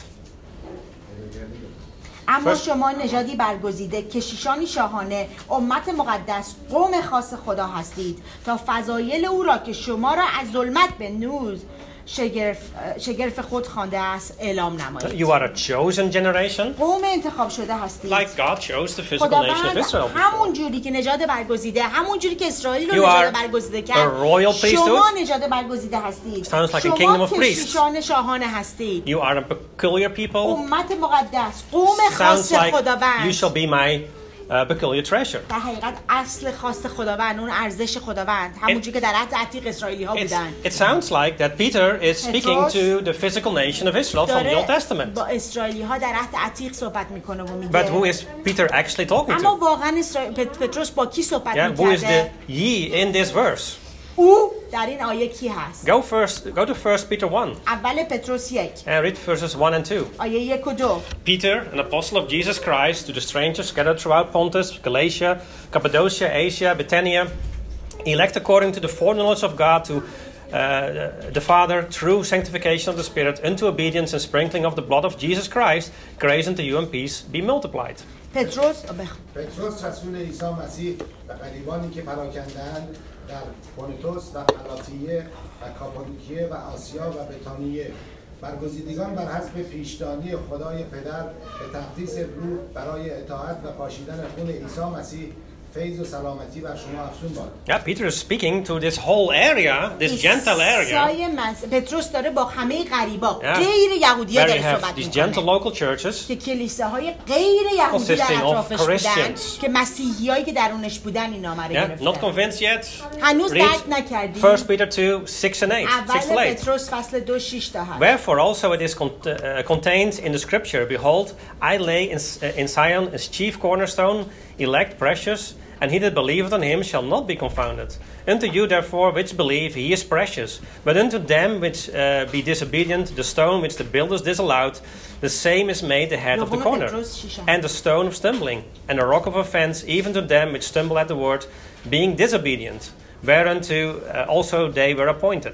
اما First- شما نژادی برگزیده، کشیشانی شاهانه، امت مقدس، قوم خاص خدا هستید تا فضایل او را که شما را از ظلمت به نور شگرف, شگرف خود خوانده است اعلام نمایید. You are a chosen generation, قوم انتخاب شده هستید. like God chose the physical nation of خداوند Israel before. همون جوری که نژاد برگزیده، همون جوری که اسرائیل You رو نژاد are برگزیده a کرد، royal priesthood. شما نژاد برگزیده هستید. Sounds like a kingdom شما of priests. کشیشان شاهانه هستید. You are a peculiar people. امت مقدس، قوم Sounds خاص like خداوند. you shall be my uh, peculiar treasure. در حقیقت اصل خاص خداوند، اون ارزش خداوند، همونجوری که در عهد عتیق اسرائیلی ها It's, بودن. it sounds like that Peter is speaking Petros to the physical nation of Israel from the Old داره Testament. با اسرائیلی ها در عهد عتیق صحبت میکنه و But who میگه is Peter actually talking اما to? واقعا اسرائیل پت- پتروس با کی صحبت Yeah, who is the میکرده؟ ye in this verse? او در این آیه کی هست؟ Go first. Go to First Peter one اول پتروس یک and read verses one and two. آیه یک و دو. Peter, an apostle of Jesus Christ, to the strangers scattered throughout Pontus, Galatia, Cappadocia, Asia, Bithynia, elect according to the foreknowledge of God to uh, the Father, through sanctification of the Spirit, unto obedience and sprinkling of the blood of Jesus Christ, grace unto you and peace be multiplied. پتروس بخ... پتروس رسول عیسی مسیح و قریبانی که پراکنده‌اند در پونتوس و غلاطیه و کاپادوکیه و آسیا و بتانیه، برگزیدگان بر حسب پیشدانی خدای پدر به تقدیس روح برای اطاعت و پاشیدن خون عیسی مسیح، فیض و سلامتی بر شما افزون باد. Yeah, Peter is speaking to this whole area, this Gentile area, عیسی مس... پتروس داره با همه غریبا Yeah. غیر یهودی ها where you داره have صحبت these Gentile میکنه local churches. که کلیساهای غیر یهودی در Consisting of اطرافش بودن Christians. که مسیحی هایی که درونش بودن این نامه رو Yeah, not گرفتن. convinced yet? هنوز درک Read نکردی؟ First Peter two, six and eight, six to اول eight. پتروس فصل دو شیش تا هفت. Wherefore also it is cont- uh, contained in the scripture, behold, I lay in, uh, in Zion as chief cornerstone, elect, precious, and he that believeth on him shall not be confounded. Unto you therefore which believe, he is precious. But unto them which uh, be disobedient, the stone which the builders disallowed, the same is made the head of the دوم corner, پتروس شیش. and the stone of stumbling, and a rock of offense, even to them which stumble at the word, being disobedient, whereunto uh, also they were appointed.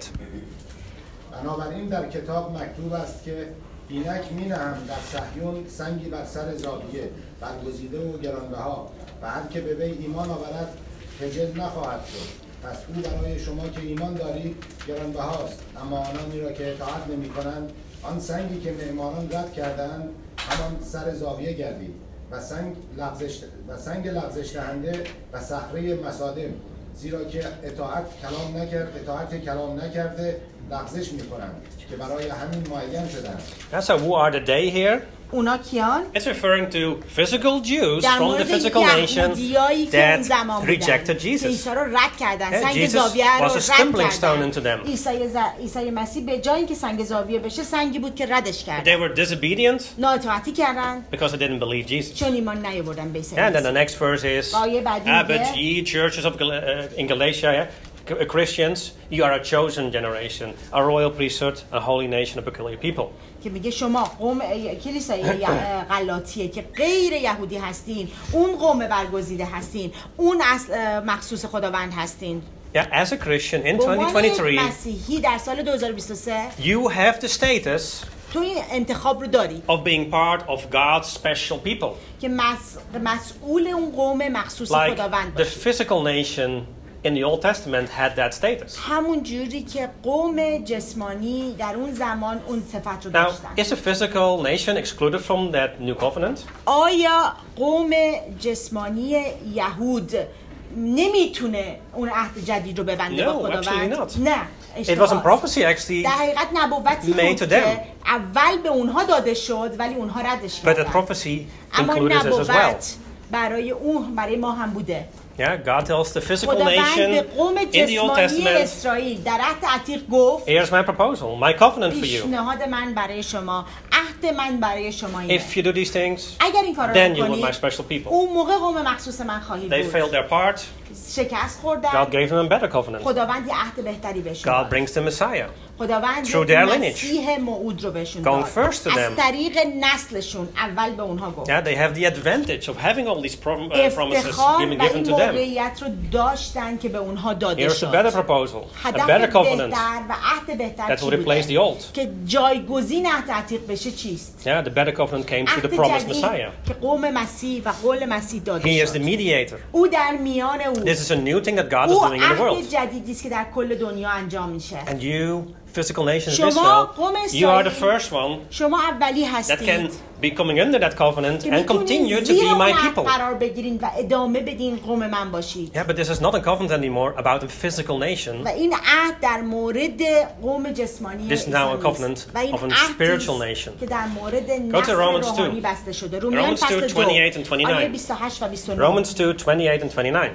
بنابراین در کتاب مکتوب است که اینک می نهم در صهیون سنگی بر سر زاویه، برگزیده و گرانبها، و هر که به وی ایمان آورد خجل نخواهد شد. پس او برای شما که ایمان دارید گرانبهاست، اما آنانی را که اطاعت نمی کنند، آن سنگی که معماران رد کردند همان سر زاویه گردید و و سنگ لغزش و سنگ لغزش دهنده و صخره مصادم، زیرا که اطاعت کلام نکرد اطاعت کلام نکرده لغزش می‌خورند که برای همین معین شدند. And so who are the they here? اونا کیان؟ It's referring to physical Jews در from the مورد physical nation یهودیایی که اون that زمان بودن rejected که Jesus. عیسی رو رد کردن، Yeah, سنگ Jesus زاویه رو was a رد stumbling stone کردن. into them. عیسی ز... عیسی مسیح به جای اینکه سنگ زاویه بشه سنگی بود که ردش They کردن. were disobedient نااطاعتی کردن because they didn't believe Jesus. چون ایمان نیاوردن به عیسی And then the مسیح. next verse is, آیه بعدی ah, میگه but ye churches of Gal- uh, in Galatia, yeah, C- Christians, you are a chosen generation, a royal priesthood, a holy nation, a peculiar people. که میگه شما قوم کلیسای غلاطیه که غیر یهودی هستین، اون قوم برگزیده هستین، اون اصل مخصوص خداوند هستین. Yeah, as a Christian in به عنوان twenty twenty-three, مسیحی در سال دو هزار و بیست و سه you have the status تو این انتخاب رو داری of being part of God's special people. که مس... مسئول اون قوم مخصوص Like خداوند the باشی. physical nation in the Old Testament had that status. همون جوری که قوم جسمانی در اون زمان اون صفت رو Now, داشتن. is a physical nation excluded from that new covenant? آیا قوم جسمانی یهود نمیتونه اون عهد جدید رو ببنده No, با خداوند؟ actually not. نه. It was a اشتباهه. prophecy actually, در حقیقت نبوتی made بود to که them. اول به اونها داده شد ولی اونها ردش but that کردن. prophecy اما included us as well. نبوت برای اون برای ما هم بوده. Yeah, God tells the physical خداوند nation به قوم in the Old جسمانی Testament, اسرائیل در عهد عتیق گفت here's my proposal, my covenant for you. پیشنهاد من برای شما، عهد من برای شما اینه. If you do these things, اگر این کارا then رو you will be my کنید special people. اون موقع قوم مخصوص من خواهید They بود. failed their part. شکست God خوردن. gave them a better covenant. خداوند یه عهد بهتری بهشون God داد. brings the Messiah. خداوند through their lineage. مسیح موعود رو بهشون Going داد. first to از them. طریق نسلشون اول به اونها گفت. Yeah, they have the advantage of having all these prom- uh, promises افتخار given, و given این to them. موقعیت رو داشتن که به اونها داده Here's a شد. better proposal, a هدف better covenant بهتر و عهد بهتر that چی will replace the بوده؟ old. که جایگزین عهد عتیق بشه چیست؟ Yeah, the better covenant came through the عهد promised جدید Messiah. که قوم مسیح و قول مسیح داده He is the شد. mediator. او در میان او This is a new thing that God is او doing in the world. عهد جدیدی است که در کل دنیا انجام میشه. And you, physical nation of شما Israel, قوم you are the اسرائیل first one شما اولی that can هستید be coming under that covenant که and میتونید continue to زیر be اون my عهد people. قرار بگیرین و ادامه بدین قوم من باشید. Yeah, but this is not a covenant anymore about a physical nation. و این عهد در مورد قوم جسمانی This is now a انسانی است. covenant و این of a عهدی spiritual است nation. که در مورد Go to نسل Romans روحانی two. بسته شده. رومیان Romans فصل two, دو twenty-eight and twenty-nine. آیه بیست و هشت و بیست و نه. Romans two, twenty-eight and twenty-nine.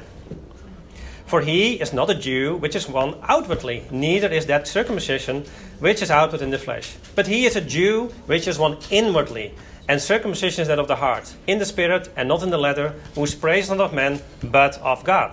For he is not a Jew, which is one outwardly, neither is that circumcision, which is outward in the flesh. But he is a Jew, which is one inwardly. And circumcision is that of the heart, in the spirit, and not in the letter, whose praise is not of men, but of God.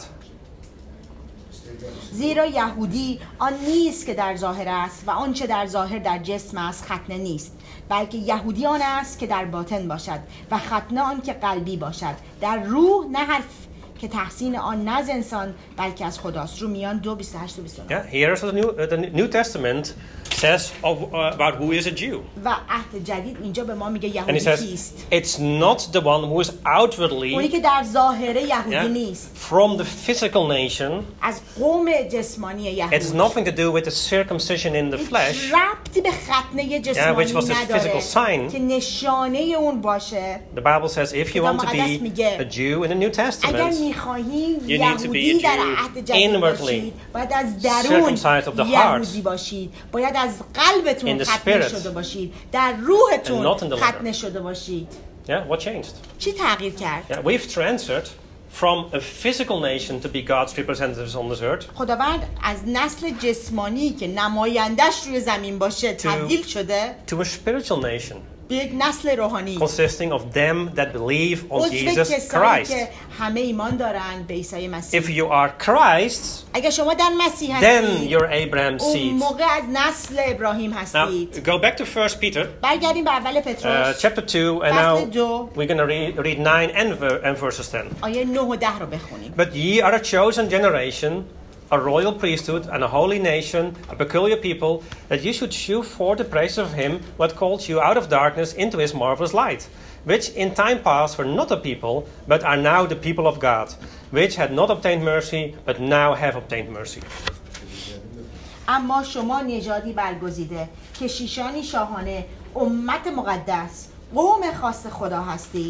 زیرا یهودی آن نیست که در ظاهر است و آنچه در ظاهر در جسم است ختنه نیست، بلکه یهودی آن است که در باطن باشد و ختنه آن که قلبی باشد، در روح نه حرف که تحسین آن نه از انسان بلکه از خداست. رومیان دو بیست و هشت و بیست و نه. Yeah, here is the New, uh, the New Testament says of, uh, about who is a Jew. و عهد جدید اینجا به ما میگه And he یهودی says, کیست. it's not the one who is اونی outwardly که در ظاهره یهودی yeah, نیست، from the physical nation. از قوم جسمانی It's یهود. nothing to do with the circumcision in the هیچ flesh. ربطی به ختنه جسمانی which was his نداره physical sign. که نشانه اون باشه. The Bible says if you want to be a Jew in the New اگر Testament, میخواهید You need to be a یهودی در Jew عهد جدید inwardly, باشید، باید از درون circumcised of the یهودی heart, باشید، باید از قلبتون in the ختنه spirit, شده باشید، در and روحتون not in the letter. ختنه شده باشید. yeah, what changed? چی تغییر کرد؟ Yeah, we've transferred from a physical nation to be God's representatives on this earth خداوند از نسل جسمانی که نمایندش روی زمین باشه تبدیل شده to a spiritual nation به یک نسل روحانی consisting of them that believe on عضو Jesus کسانی Christ. که همه ایمان دارند به عیسی If مسیح. you are Christ, اگر شما در مسیح then هستید you're Abraham's اون seed. موقع از نسل ابراهیم Now, هستید. go back to First Peter, برگردیم به اول uh, پتروس chapter two, and فصل now دو we're going to read, read nine and, ver- and verses ten. آیه نه و ده رو بخونیم. But ye are a chosen generation, a royal priesthood, and a holy nation, a peculiar people, that ye should shew forth the praise of him what called you out of darkness into his marvelous light, which in time past were not a people, but are now the people of God, which had not obtained mercy, but now have obtained mercy. اما شما نژادی برگزیده، کشیشانی شاهانه، امت مقدس، قوم خاص خدا هستید،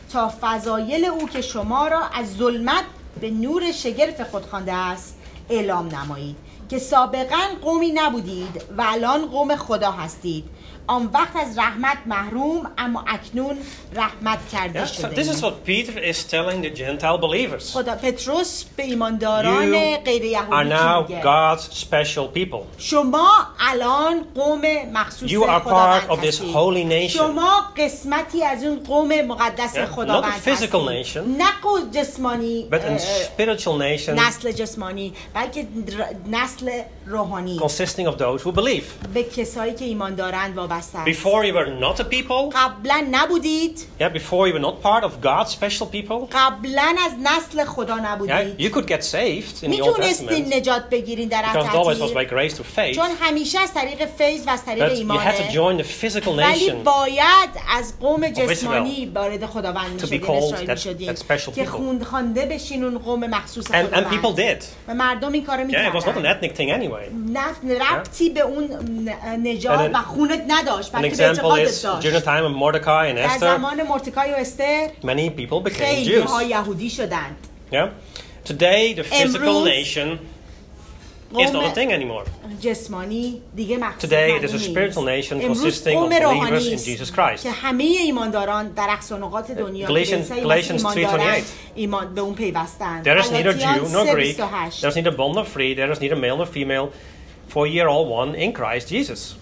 تا فضایل او که شما را از ظلمت به نور شگرف خود خوانده است اعلام نمایید که سابقا قومی نبودید و الان قوم خدا هستید، آن وقت از رحمت محروم اما اکنون رحمت کرده Yeah, so شده this is اید. what Peter is telling the Gentile believers. خدا پتروس به ایمانداران You غیر are یهودی چی now میگه؟ God's special people. شما الان قوم مخصوص You are خداوند part of this هستید. holy nation. شما قسمتی از اون قوم مقدس Yeah, خداوند not a physical هستید. nation, نه قوم جسمانی But اه، a spiritual nation نسل جسمانی، بلکه در- نسل روحانی consisting of those who believe. به کسایی که ایمان دارند وابسته است. Before you were not a people, قبلا نبودید، yeah, before you were not part of God's special people, قبلا از نسل خدا yeah, نبودید. you could get saved in the Old میتونستین Testament نجات بگیرین در because it always was by عهد grace through faith, چون همیشه از طریق فیض و از طریق but you ایمانه. had to join the physical ولی nation باید از قوم جسمانی وارد خداوند to be میشدین، called اسرائیل that- میشدین that special که people. خوند خوانده بشین اون قوم مخصوص and, and people خداوند did. و مردم این کارو Yeah, it was not an میکردن. ethnic thing anyway. نه ربطی به اون نژاد And an- و خونت نداشت، An بلکه به example اعتقادت is during the داشت. time of Mordecai and در Esther, زمان مردکای و استر many people became خیلی Jews. ها یهودی شدند. Yeah. Today, the physical امروز nation is not a قوم thing anymore. جسمانی دیگه مخصوص Today, it is a مردم spiritual نیست. nation امروز consisting of قوم believers روحانی in است Jesus Christ. که همه ایمانداران در اقصا نقاط دنیا که به Galatians- عیسی مسیح Galatians ایمان three دارند، twenty-eight. ایمان به اون پیوستند. There is neither غلاطیان Jew nor سه Greek, بیست و هشت. there is neither bond nor free, there is neither male nor female, for ye are all one in Christ Jesus.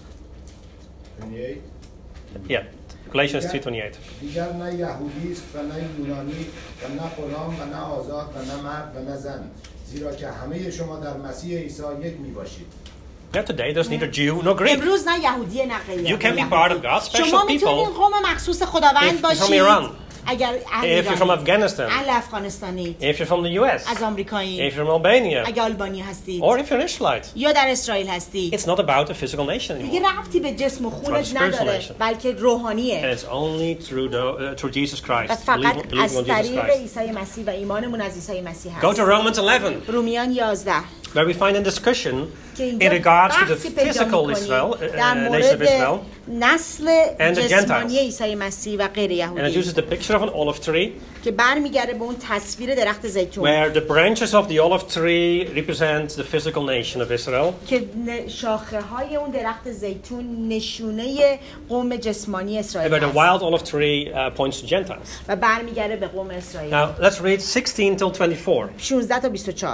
Yeah, Galatians three twenty-eight. دیگر نه یهودی است و نه یونانی و نه غلام و نه آزاد و نه مرد و نه زن، زیرا که همه شما در مسیح عیسی یک می باشید. Yeah, today there's neither Jew nor Greek. امروز نه یهودی نه غیر You can be یهودی. part of God's special شما میتونید people قوم مخصوص خداوند if you're from باشید Iran. اگر اهل If you're from ایرانی، Afghanistan, اهل افغانستانید، if you're from the U S, از آمریکایی، if you're from Albania, اگر آلبانی هستید or if you're an Israelite. یا در اسرائیل هستید. It's not about a physical nation دیگه anymore. ربطی به جسم و It's خونت about spiritual نداره، nation. بلکه And روحانیه. it's only through the, uh, through Jesus و Christ, فقط believing, believing از on Jesus طریق Christ. عیسی مسیح و ایمانمون از عیسی مسیح Go هست. to Romans eleven, رومیان یازده where we find a discussion که in اینجا regards to the بحثی پیدا physical می‌کنیم Israel, uh, در uh, nation of مورد Israel, نسل and the جسمانی Gentiles. عیسی مسیح و غیر and it یهودی uses the picture of an olive tree, که برمیگرده به اون تصویر درخت زیتون where the branches of the olive tree represent the physical nation of Israel, که شاخه های اون درخت زیتون نشونه قوم جسمانی and اسرائیل where the هست wild olive tree uh, points to Gentiles. و برمیگرده به قوم اسرائیل. Now, let's read sixteen till twenty-four. شانزده تا بیست و چهار.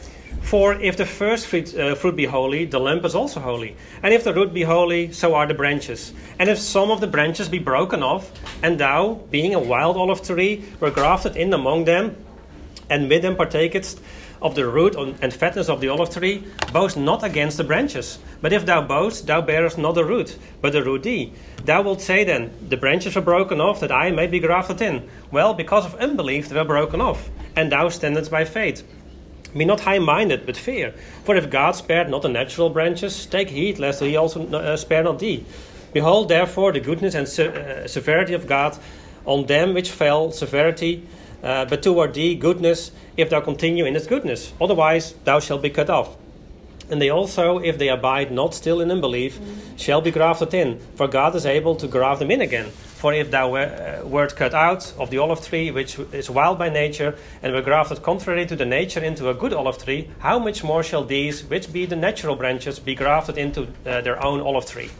For if the first fruit, uh, fruit be holy, the lamp is also holy. And if the root be holy, so are the branches. And if some of the branches be broken off, and thou, being a wild olive tree, were grafted in among them, and with them partakest of the root and fatness of the olive tree, boast not against the branches. But if thou boast, thou bearest not the root, but the root thee. Thou wilt say then, the branches were broken off, that I may be grafted in. Well, because of unbelief they were broken off, and thou standest by faith. Be not high-minded, but fear. For if God spared not the natural branches, take heed lest he also uh, spare not thee. Behold, therefore, the goodness and se- uh, severity of God on them which fell, severity, uh, but toward thee goodness, if thou continue in his goodness. Otherwise thou shalt be cut off. And they also, if they abide not still in unbelief, shall be grafted in. For God is able to graft them in again. For if thou were, uh, wert cut out of the olive tree, which is wild by nature, and were grafted contrary to the nature into a good olive tree, how much more shall these, which be the natural branches, be grafted into uh, their own olive tree?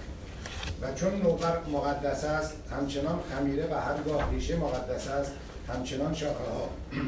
و چون نوبر مقدس است، همچنان خمیره و هرگاه ریشه مقدس است، همچنان شاخه ها.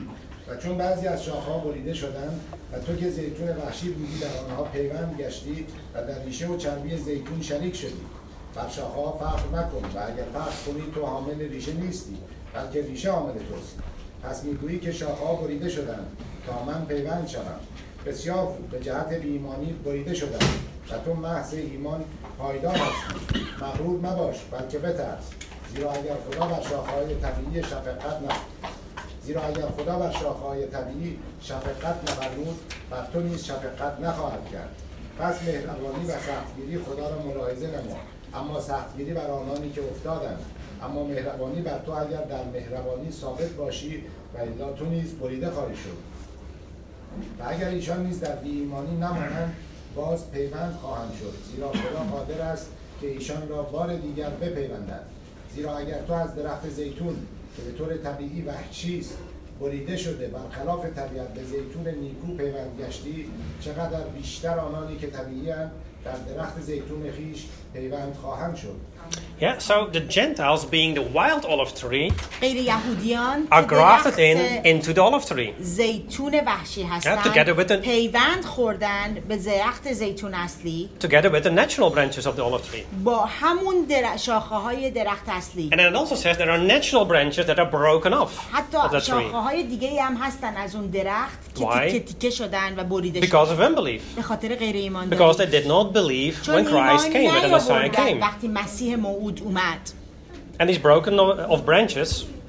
و چون بعضی از شاخه ها بریده شدند و تو که زیتون وحشی بودی در آنها پیوند گشتی و در ریشه و چربی زیتون شریک شدی. بر شاخه ها فخر نکن و اگر فخر کنی تو حامل ریشه نیستی، بلکه ریشه حامل توست. پس میگویی که شاخه ها بریده شدند تا من پیوند شوم. بسیار خوب، به جهت بی‌ایمانی بریده شدند و تو محض ایمان پایدار هستی. مغرور مباش، بلکه بترس. زیرا اگر خدا بر شاخه‌های طبیعی شفقت نه زیرا اگر خدا بر شاخه‌های طبیعی شفقت نفرمود، بر تو نیز شفقت نخواهد کرد. پس مهربانی و سختگیری خدا را ملاحظه نما، اما سختگیری بر آنانی که افتادند. اما مهربانی بر تو اگر در مهربانی ثابت باشی و الا تو نیز بریده خواهی شد. و اگر ایشان نیز در بی‌ایمانی نمانند، باز پیوند خواهند شد، زیرا خدا قادر است که ایشان را بار دیگر بپیوندد. زیرا اگر تو از درخت زیتون که به طور طبیعی وحشی است بریده شده برخلاف طبیعت به زیتون نیکو پیوند گشتی، چقدر بیشتر آنانی که طبیعی‌اند در درخت زیتون خویش پیوند خواهند شد. Yeah, so the Gentiles, being the wild olive tree, غیر یهودیان are که grafted in درخت into the olive tree. زیتون وحشی Yeah, هستند together with the پیوند خوردن به درخت زیتون اصلی together with the natural branches of the olive tree. با همون در... شاخه های درخت اصلی. And then it also says there are natural branches that are broken off of حتی that شاخه tree های دیگه هم هستن از اون درخت که Why? تیکه تیکه شدن و بریده because شدن of unbelief. به خاطر غیر ایمان Because they did not believe چون when Christ ایمان came, when the Messiah نیاوردن came. وقتی مسیح موعود اومد And these broken of branches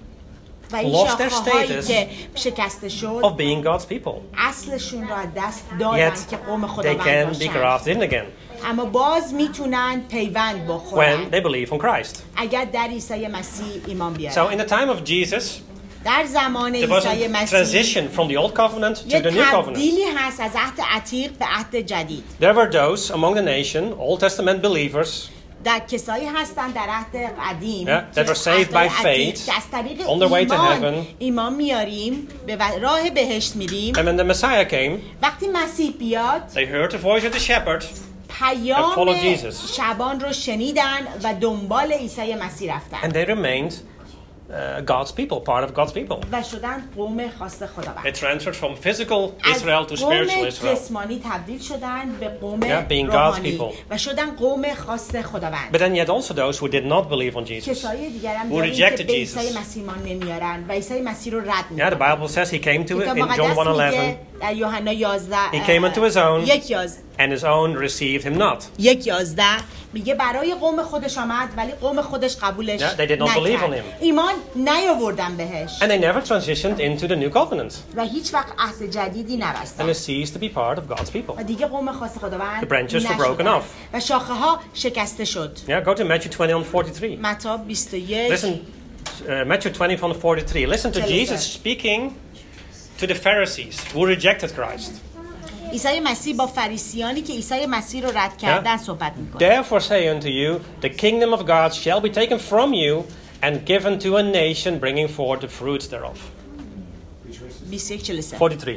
و این lost their شاخه هایی status که شکسته شد of being God's people. اصلشون را دست دادن Yet که قوم they خداوند can be باشن grafted in again اما باز میتونن پیوند when بخورن they believe on Christ. اگر در عیسی مسیح ایمان So بیارن. in the time of Jesus, در زمان there was عیسی a مسیح transition from the old covenant to یه the new covenant. تبدیلی هست از عهد عتیق به عهد جدید. There were those among the nation, Old Testament believers, در کسایی هستن در عهد قدیم Yeah, که that were saved عهد by عتیق faith, که از طریق on their way to ایمان heaven. ایمان میاریم به راه بهشت میریم. and when the Messiah came, وقتی مسیح بیاد they heard the voice of the shepherd پیام followed Jesus. شبان رو شنیدن و دنبال عیسی مسیح رفتن and they remained uh, God's people, part of God's people. و شدن قوم خاص They خداوند. transferred from physical از Israel to spiritual قوم Israel. جسمانی تبدیل شدن به قوم Yeah, being God's روحانی people. و شدن قوم خاص خداوند. But then yet also those who did not believe on Jesus. کسایی دیگر هم Who داریم rejected که به عیسی Jesus. مسیح ایمان نمیارن و عیسی مسیح رو رد Yeah, the میکنن. Bible says he came to it کتاب in John one مقدس eleven, میگه در یوحنا یازده He came unto his own. یک یاز and his own received him not. یک یازده میگه برای قوم خودش آمد ولی قوم خودش قبولش Yeah, they did not believe on نکرد. him. ایمان نیاوردن بهش And they never transitioned into the new covenant. و هیچ وقت عهد جدیدی And نبستن they ceased to be part of God's people. و دیگه قوم خاص خداوند The branches were نشدن. broken off. و شاخه ها شکسته شد. Yeah, go to Matthew twenty on forty-three. متی بیست و یک Listen, uh, Matthew twenty on forty-three. Listen to Tell us Jesus that. speaking to the Pharisees who rejected Christ. عیسی مسیح با فریسیانی که عیسی مسیح رو رد کردن صحبت میکنه. Therefore say unto you, the kingdom of God shall be taken from you and given to a nation bringing forth the fruits thereof. بیست و یک چهل و سه. forty-three.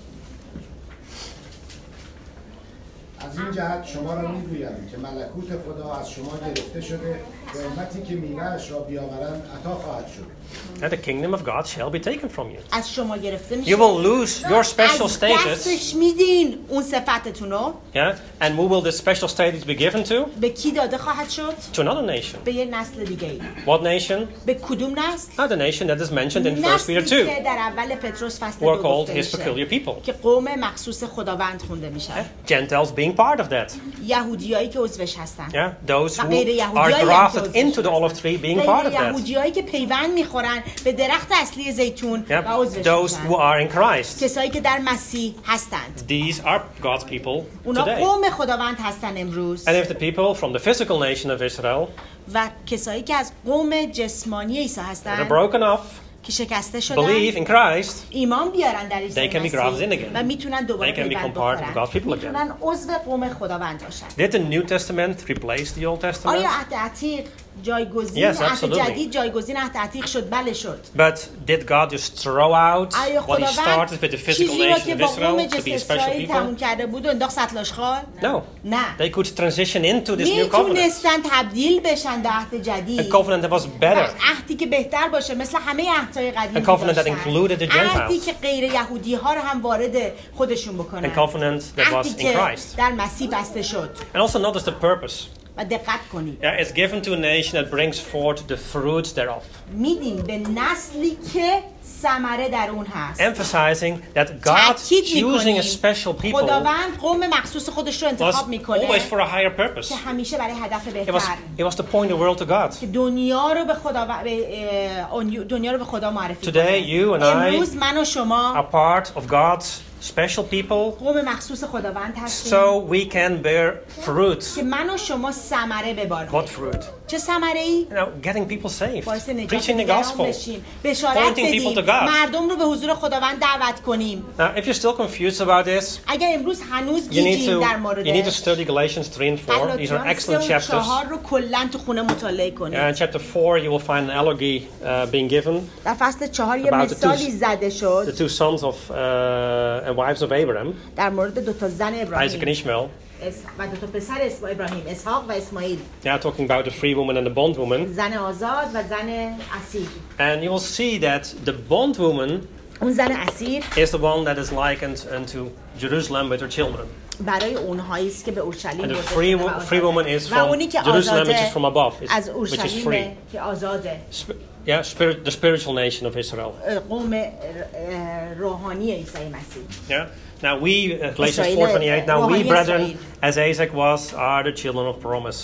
از این جهت شما را میگویم که ملکوت خدا از شما گرفته شده و امتی که میوه‌اش را بیاورند عطا خواهد شد. And the kingdom of God shall be taken from you. از شما گرفته میشه. You will lose your special از status. دستش میدین اون صفتتون رو. Yeah? And who will this special status be given to? به کی داده خواهد شد؟ To another nation. به یه نسل دیگه ای. What nation? به کدوم نسل؟ Not the nation that is mentioned in First Peter نسلی two. که در اول پتروس فصل Who are دو called گفته his peculiar میشه people. که قوم مخصوص خداوند خونده میشه. Gentiles being part of that. یهودیایی که عضوش هستن. Yeah? Those و who غیر are یهودیایی هم که grafted عضوش into the olive هستن. tree being part of غیر that. یهودیایی که پیوند میخورن به درخت اصلی زیتون Yeah? و عضوش Those who میشن. are in Christ. کسایی که در مسیح هستند. These are God's people اونا today. قوم خداوند هستن امروز. And if the people from the physical nation of Israel و کسایی که از قوم جسمانی عیسی that are هستن broken off, که شکسته believe شدن in Christ, ایمان بیارن در عیسی They can be مسیح grafted in again. و میتونن دوباره They can become پیوند part of God's people بخورن. again. میتونن عضو قوم خداوند باشن. did the New Testament replace the Old Testament? آیا عهد عتیق جایگزین Yes, عهد absolutely. جدید جایگزین عهد عتیق شد؟ بله شد. But did God just throw out آیا what he خداوند started with the physical چیزی را nation که of با قوم Israel to be جس special اسرائیل تموم people? کرده بود و انداخت سطلاشخال؟ No. نه. They could transition into this new covenant. میتونستن تبدیل بشن به عهد جدید. A covenant that was و better. عهدی که بهتر باشه مثل همه عهدهای قدیمی A covenant that داشتن. included the Gentiles. عهدی که غیر یهودی ها رو هم وارد خودشون بکنن. A covenant that was عهدی in که Christ. در مسیح بسته شد. And also notice the purpose. و دقت کنید. Yeah, it's given to a nation that brings forth the fruits thereof. میدیم به نسلی که ثمره در اون هست. Emphasizing that God تأکید choosing a می‌کنیم special people خداوند قوم مخصوص خودش رو was انتخاب میکنه always for a higher purpose. که همیشه برای هدف It was, بهتر it was to point the world to God. که دنیا رو به خدا به اه، دنیا رو به خدا معرفی Today, کنه. you and I امروز من و شما Are part of God's special people قوم مخصوص خداوند هستیم so we can bear fruit. که من و شما ثمره بباریم. What fruit? چه ثمره‌ای؟ You know, getting people saved, باعث نجات preaching the دیگران gospel. بشیم، بشارت pointing people بدیم، to God. مردم رو به حضور خداوند دعوت کنیم. Now, if you're still confused about this, اگر امروز هنوز you need گیجیم در to مورد you need to study Galatians three and four. These are غلاطیان excellent سه و chapters. چهار رو کلاً تو خونه مطالعه کنید. Uh, in chapter four, you will find an analogy uh, being given. در فصل چهار یه about the two- مثالی زده The شد two sons of uh, and wives of Abraham, در مورد دو تا زن Isaac and ابراهیم Ishmael. اس- و دو تا پسر اسم ابراهیم، اسحاق و اسماعیل، They are talking about the free woman and the bondwoman. زن آزاد و زن اسیر. And you will see that the bondwoman اون زن اسیر is the one that is likened unto Jerusalem with her children. برای اونهایی است که به اورشلیم And the برده free, شده و wo- آزاده. free woman is و اونی from که Jerusalem, which آزاده is from above, is- از which is اورشلیم free. که آزاده. Sp- yeah, spirit, the spiritual nation of Israel. قوم اه، روحانی عیسی مسیح. Yeah. Now we, uh, Galatians Israel, four twenty-eight. Now we, روحانی brethren, اسرائیل. as Isaac was, are the children of promise.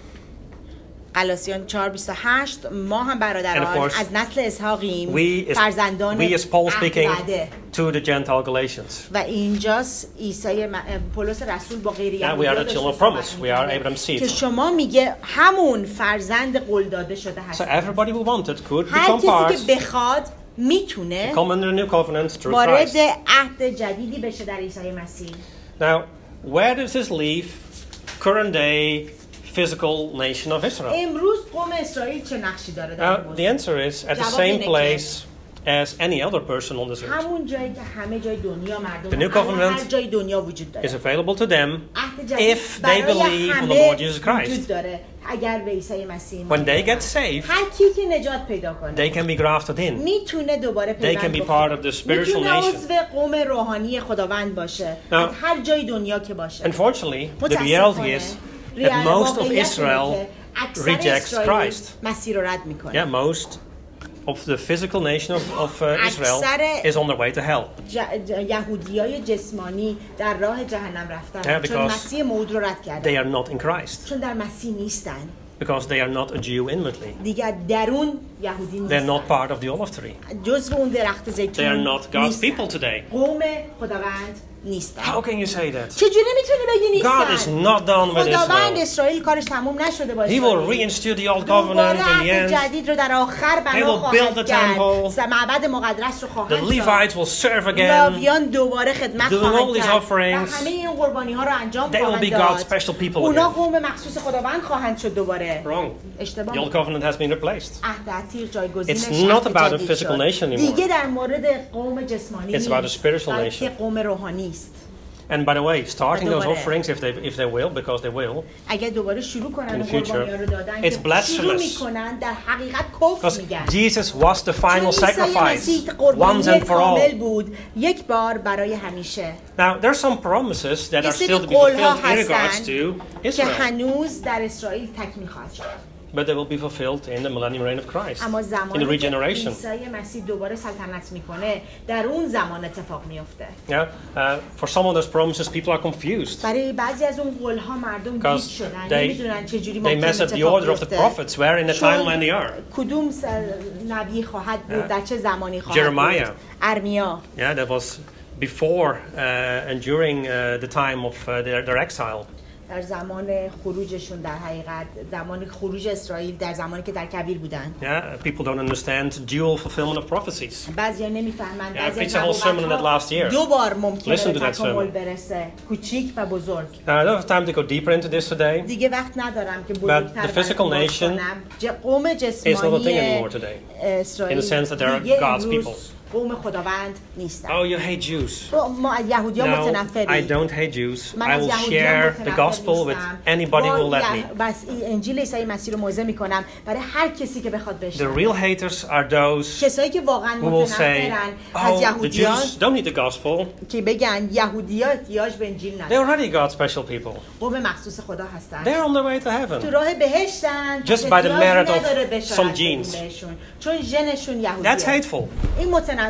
غلاطیان چهار بیست و هشت ما هم And of برادران course, از نسل اسحاقیم، We is, فرزندان we is Paul عهد speaking وعده. to the Gentile Galatians. و اینجاست عیسی م- پولس رسول با غیر Yeah, we are یهودیان the children of داشته promise. صحبت We are می‌کنه. Abraham's seed. که شما میگه همون فرزند قول داده شده So هست. everybody who wanted could هر become part, کسی که بخواد میتونه come under the new covenant through وارد Christ. عهد جدیدی بشه در عیسی مسیح. Now, where does this leave current day physical nation of Israel? امروز قوم اسرائیل چه نقشی داره در Now, این the موضوع؟ answer is at the جواب same اینه که place as any other person on this earth. همون جایی که همه جای دنیا مردم The new هر- covenant هر جای دنیا وجود داره. Is available to them عهد جدید if they برای believe on the همه Lord Jesus Christ. وجود داره اگر به عیسی مسیح When they ایمان get saved, هر کی که نجات پیدا کنه they can be grafted in. میتونه دوباره They پیوند can be بخوره. part of the spiritual میتونه nation. عضو قوم روحانی خداوند باشه Now, از هر جای دنیا که باشه. Unfortunately, the متاسفانه، reality is ریال- that most of واقعیت Israel اینه که اکثر rejects اسرائیل Christ. مسیح رو رد میکنه. Yeah, most of the physical nation of, of uh, Israel أكثر- is on their way to hell. ج- ج- یهودیای جسمانی در راه جهنم رفتن Yeah, چون because مسیح موعود رو رد They کردن، are not in Christ چون در مسیح نیستن، because they are not a Jew inwardly. دیگر درون یهودی They're نیستن، not part of the olive tree. جزو اون درخت They زیتون are not God's نیستن. people today. قوم خداوند نیستن. How can you say that? چجوری میتونی بگی God is نیستن؟ not done with خداوند Israel. اسرائیل کارش تموم نشده با He will اسرائیل. reinstate the old دوباره covenant in the عهد end. جدید رو در آخر They بنا will build خواهد the کرد. temple. س- معبد مقدس رو The خواهند Levites ساخت. will serve again. لاویان دوباره خدمت doing all خواهند these کرد و offerings. همه این قربانی ها رو انجام They will خواهند be داد. God's special people اونا again. قوم مخصوص خداوند خواهند شد دوباره. Wrong. اشتباه. The old covenant has been replaced. عهد عتیق جایگزینش It's عهد not about a جدید physical شد. nation anymore. دیگه در مورد قوم جسمانی It's about a نیست، spiritual بلکه nation. قوم روحانی است. And by the way, starting those دوباره. offerings, if they if they will, because they will, اگر دوباره شروع کنن In the و قربانی ها رو future, دادن it's که شروع blasphemous. میکنن در حقیقت کفر because میگن. Jesus was the final چون عیسی sacrifice مسیح once قربانی and for کامل all. بود یک بار برای همیشه. Now, there are some promises that یه are سری still to be قول‌ها fulfilled in regards هستن to که Israel, هنوز در اسرائیل تکمیل خواهد شد. but they will be fulfilled in the millennium reign of Christ, اما in the زمانی که regeneration. عیسی مسیح دوباره سلطنت میکنه در اون زمان اتفاق میفته. Yeah, uh, for some of those promises, people are confused برای بعضی از اون قول‌ها مردم گیج because شدن، they نمیدونن چجوری they ممکن mess up the اتفاق order of the بیفته. prophets, where in the چون timeline they are. کدوم س- نبی خواهد بود، Yeah. در چه زمانی خواهد Jeremiah. بود. ارمیا Yeah, that was before uh, and during uh, the time of uh, their, their exile. در زمان خروجشون، در حقیقت زمان خروج اسرائیل در زمانی که در کویر بودن. Yeah, people don't understand dual fulfillment of prophecies. بعضیا نمیفهمند. Yeah, I بعضی preached a whole sermon on that last year. دو بار ممکنه Listen به to that تکامل sermon. برسه، کوچیک و بزرگ. Now, I don't have time to go deeper into this today. دیگه وقت ندارم که بزرگتر the physical براتون nation کنم. ج- قوم It's not a thing جسمانی anymore today. اسرائیل in the sense that they are دیگه God's امروز people. قوم خداوند نیستن. Oh, you hate Jews. تو ما از یهودیان No, I متنفری. don't hate Jews. من I از will یهودیان share the متنفر gospel with نیستم. anybody who will با let me. یه- بس انجیل عیسی مسیح رو موعظه میکنم برای هر کسی که بخواد The بشنوه. real haters are those کسایی که واقعا who will say, متنفرن از oh, the یهودیان Jews don't need the gospel. که بگن یهودی‌ها احتیاج به انجیل They're ندارن. already God's special people. قوم مخصوص خدا هستن. They're on their way to تو heaven. راه بهشتن. Just by the احتیاج merit of نداره بشارت some genes. بدیم بهشون. چون ژنشون That's یهودیه. hateful این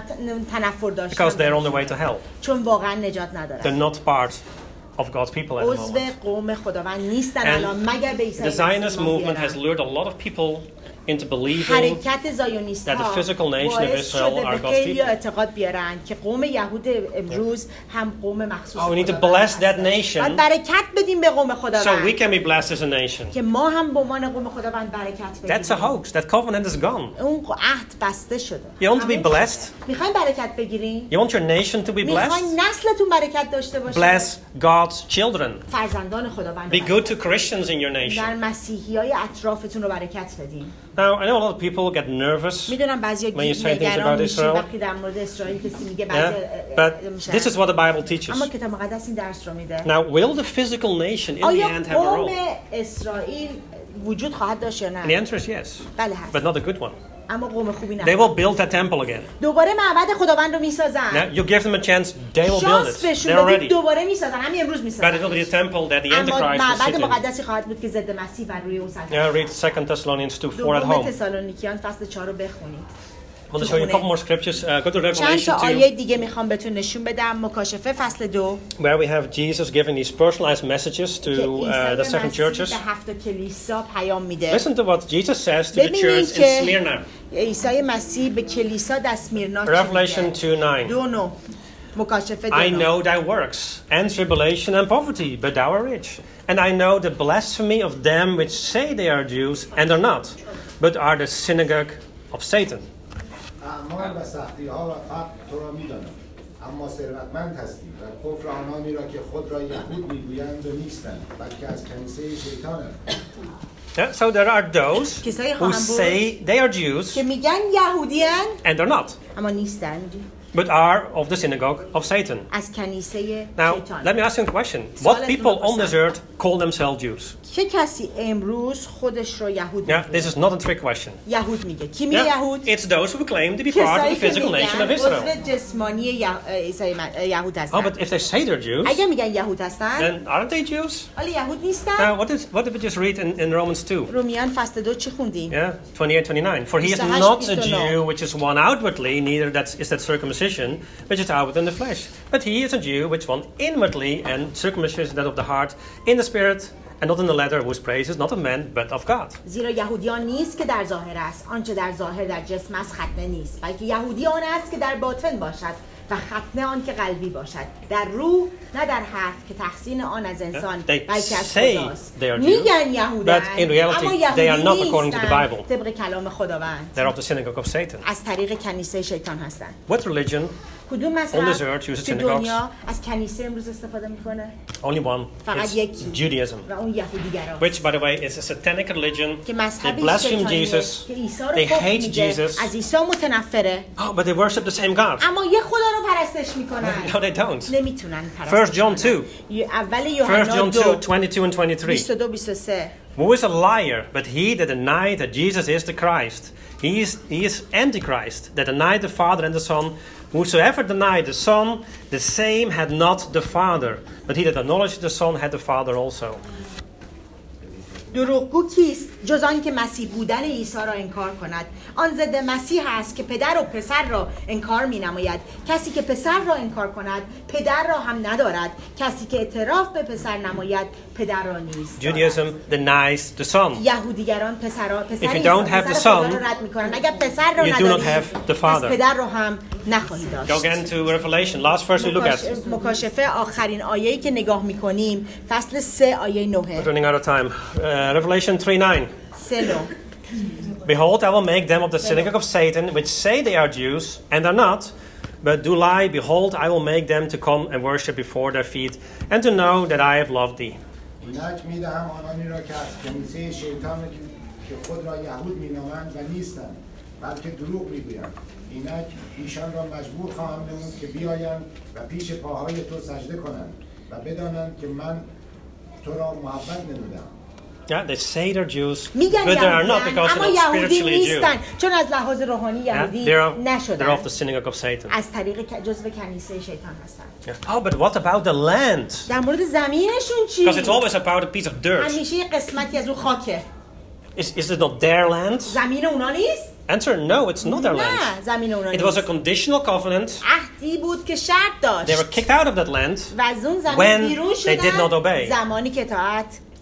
متنفر داشتن. because they're on their way to hell. چون واقعا نجات They're ندارن. not part of God's people at the عضو moment. قوم خداوند نیستن And الان مگر به عیسی The Zionist مسیح ایمان movement has بیارن. lured a lot of people into believing حرکت زایونیست that the ها physical nation of باعث Israel شده are به God's خیلی people. اعتقاد بیارن که قوم یهود امروز هم قوم مخصوص Oh, we need to خداوند bless that هستن. nation باید برکت بدیم به قوم So we خداوند can be blessed as a nation. که ما هم به عنوان قوم خداوند برکت That's a بگیریم. hoax. That covenant is gone. اون عهد بسته شده. You want to be blessed? میخواین برکت بگیرین؟ You want your nation to be میخواین blessed? نسلتون برکت داشته باشه؟ Bless God's children. فرزندان خداوند Be رو good to Christians in your nation. در مسیحیای اطرافتون رو برکت بدین. Now, I know a lot of people get nervous. میدونم بعضیا When you say things نگران about میشین Israel. وقتی در مورد اسرائیل کسی میگه Yeah, بعضی but this is what the Bible teaches. اما کتاب مقدس این درس رو میده. Now, will the physical nation in the آیا end have a قوم role? اسرائیل وجود خواهد داشت یا And the نه؟ answer is yes, بله هست. but not a good one. اما قوم خوبی They نه. will build that temple again. دوباره معبد خداوند رو Now, میسازن. you give them a chance, they will build شانس it. بهشون They're بدید ready. دوباره میسازن. همین امروز But it میسازن. will be a temple that the اما Antichrist will معبد sit in. مقدسی خواهد بود که ضد مسیح بر روی او سلطنت. Yeah, read Second Thessalonians two four at دوم home. تسالونیکیان فصل چهار رو بخونید. I want to show you a couple more scriptures. Uh, go to چند Revelation تا آیه two, دیگه میخوام بهتون نشون بدم. مکاشفه فصل دو where we have Jesus giving these personalized messages که to uh, the عیسی seven مسیح churches. به هفت کلیسا پیام میده. Listen to what Jesus says to the ببینید church in که Smyrna. عیسی مسیح به کلیسا در اسمیرنا چی Revelation میگه؟ two nine. دو نو مکاشفه دو I نو. know thy works, and tribulation and poverty, but thou art rich. And I know the blasphemy of them which say they are Jews, and are not, but are the synagogue of Satan. اعمال و سختی ها و فقر تو را میدانم، اما ثروتمند هستی و کفر آنانی را که خود را یهود میگویند و نیستند بلکه از کنیسه شیطانند. Yeah, so there are those کسایی who خواهم بود say they are Jews, که میگن یهودیان and they're not, اما نیستند، but are of the synagogue of Satan. از کنیسه Now, شیطان. let me ask you a question. سوال What از people من on this earth call themselves Jews? چه کسی امروز خودش رو یهود Yeah, this میگه؟ is not a trick question. یهود میگه. کی میگه Yeah, یهود؟ it's those who claim to be part of کسایی the که physical nation of میگن Israel. عضو جسمانی يه- عیسی م- یهود Oh, هستن. but if they say they're Jews, اگه میگن یهود هستن then aren't they Jews? حالا یهود نیستن؟ Now, what, is, what did we just read in, in Romans two? رومیان فصل دو چی خوندیم؟ Yeah, twenty-eight, twenty-nine. For he is twenty-eight, not a twenty-nine. Jew which is one outwardly, neither that is that circumcision which is outward in the flesh. But he is a Jew which one inwardly, and circumcision that of the heart, in the spirit, and not in the letter, whose praise is not of men, but of God. زیرا یهودیان نیست که در ظاهر است، آنچه در ظاهر در جسم است ختنه نیست، بلکه یهودی آن است که در باطن باشد و ختنه آن که قلبی باشد، در روح نه در حرف که تحسین آن از انسان They بلکه از say خداست. they are Jews, میگن یهودن but in reality اما they are not یهودی according to the نیستن Bible. طبق کلام خداوند، They're of the synagogue of Satan. از طریق کنیسه شیطان هستن. What religion? کدوم On this مذهب earth uses تو synagogues. دنیا از کنیسه امروز استفاده میکنه؟ Only one. فقط It's یکی Judaism. و اون یهودیگراست Which, by the way, is a satanic religion. که They مذهب blaspheme شیطانیه Jesus. که عیسی They رو کفر hate میگه، Jesus. از عیسی متنفره، Oh, but they worship the same God. اما یه خدا رو پرستش میکنن. No, they don't. نمیتونن پرستش First John کنن. two. ی- اول First یوحنا John دو two, twenty-two and twenty-three. بیست و دو بیست و سه. Who is a liar but he that denied that Jesus is the Christ? He is, he is Antichrist, that denied the Father and the Son. Whosoever denied the Son, the same had not the Father. But he that acknowledged the Son had the Father also. دروغگو کیست جز آن که مسیح بودن عیسی را انکار کند؟ آن ضد مسیح است که پدر و پسر را انکار می نماید. کسی که پسر را انکار کند پدر را هم ندارد. کسی که اعتراف به پسر نماید پدر را نیست. Judaism denies the Son. یهودیگران پسرا پسر If you عیسی- don't have پسر the خدا Son, را رد میکنن. اگر پسر را you do not نداری have the پس Father. پدر را هم نخواهی Go داشت. again to Revelation. Last verse we look at. مکاش- مکاشفه آخرین آیه‌ای که نگاه میکنیم فصل سه آیه نهه. Running out of time. Uh, Revelation three nine. سه نو. Behold, I will make them of the synagogue of Satan, which say they are Jews, and are not, but do lie. Behold, I will make them to come and worship before their feet, and to know that I have loved thee. اینک میدهم آنانی را که از کنیسه شیطان که خود را یهود مینامند و نیستند بلکه دروغ میگویند، اینک ایشان را مجبور خواهم نمود که بیایند و پیش پاهای تو سجده کنند و بدانند که من تو را محبت نمودم. Yeah, they say they're Jews, میگن but they are not یهودیان because اما they're not یهودی spiritually Jew. نیستن چون از لحاظ روحانی Yeah, یهودی they're, of, they're نشدن، of the synagogue of Satan. از طریق ک- جزو کنیسه شیطان هستن. Yeah. Oh, but what about the land? در مورد زمینشون چی؟ Because it's always about a piece of dirt. همیشه یه قسمتی از اون خاکه. Is, is it not their land? زمین اونا نیست؟ Answer, no, it's not their land. نه زمین اونا It was a نیست. conditional covenant. عهدی بود که شرط They were داشت kicked out of that land و از اون زمین when بیرون they did not شدن obey. زمانی که اطاعت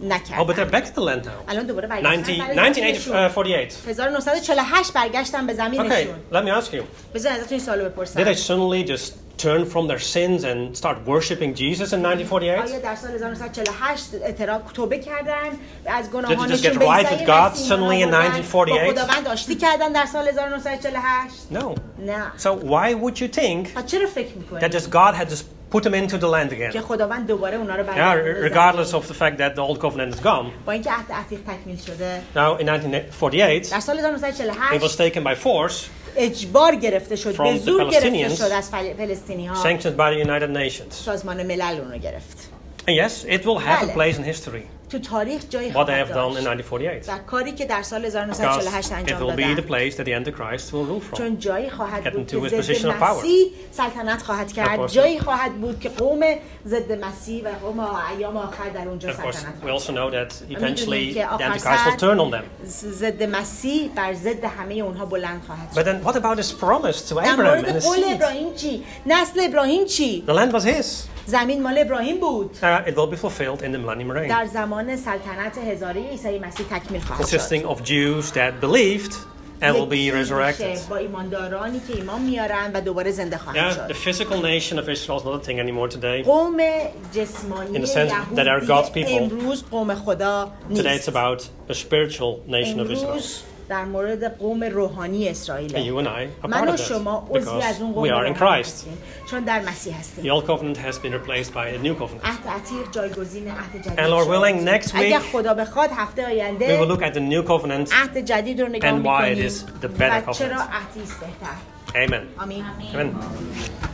Oh, but they're نکردن. back to the land now. الان دوباره برگشتن nineteen, سر nineteen زمینشون. forty-eight. هزار و نهصد و چهل و هشت برگشتن به Okay, زمینشون. let me ask you. بذار ازتون این سوالو Did they بپرسم. suddenly just turn from their sins and start worshiping Jesus in nineteen forty-eight? آیا در سال هزار و نهصد و چهل و هشت اعتراف توبه کردن از Did they just گناهانشون get به right عیسی with God مسیح suddenly in ایمان nineteen آوردن؟ forty-eight? با خداوند آشتی کردن در سال هزار و نهصد و چهل و هشت؟ No. نه. So why would you think پس چرا فکر that میکنید just God had just put them into the land که again? خداوند دوباره اونا رو Yeah, برگردونه؟ regardless of the fact that the old covenant is gone. با اینکه عهد عتیق تکمیل شده. Now in nineteen forty-eight, در سال هزار و نهصد و چهل و it was هشت taken by force, اجبار گرفته شد، From به the زور گرفته Palestinians, شد از فل- فلسطینی ها. sanctioned by the United Nations. سازمان ملل اون رو گرفت. And yes, it will have a بله. place in history, تو تاریخ جایی what they خواهد have done in داشت. nineteen forty-eight. در کاری که در سال هزار و نهصد و چهل و هشت Because it انجام will be the دادن. place that the Antichrist will rule from. چون جایی خواهد Get بود into his که position ضد of power. مسیح سلطنت خواهد کرد، course. جایی خواهد بود که قوم ضد مسیح و قوم ایام آخر در اونجا Of course, سلطنت we خواهد also know that eventually که the آخر Antichrist will سر turn on them. ضد مسیح بر ضد همه اونها بلند خواهد But شد. then what about his promise to در Abraham and مورد his قول seed? ابراهیم چی؟ نسل ابراهیم چی؟ The land was his. زمین مال ابراهیم بود. Uh, it will be fulfilled in the millennium reign, در زمان سلطنت هزاره عیسی مسیح تکمیل خواهد شد. consisting of Jews that believed and will be یکی resurrected. میشه با ایماندارانی که ایمان میارن و دوباره زنده خواهند Yeah, the شد. physical nation of Israel is not a thing anymore today. قوم جسمانی In the sense that are God's یهودی people. امروز قوم خدا Today it's نیست. about a spiritual nation of Israel. امروز در مورد قوم روحانی And اسرائیل. you and I are من part و of شما that عضوی از اون because قوم we are in روحانی Christ. هستیم چون در مسیح The هستیم. old covenant has been replaced by a new covenant. عهد عتیق جایگزین عهد جدید And Lord شد. willing, next اگر week خدا بخواد هفته We will آینده look at the new covenant. عهد جدید رو نگاه and why it می‌کنیم is the better و چرا covenant. عهدی است بهتر. Amen. آمین. Amen.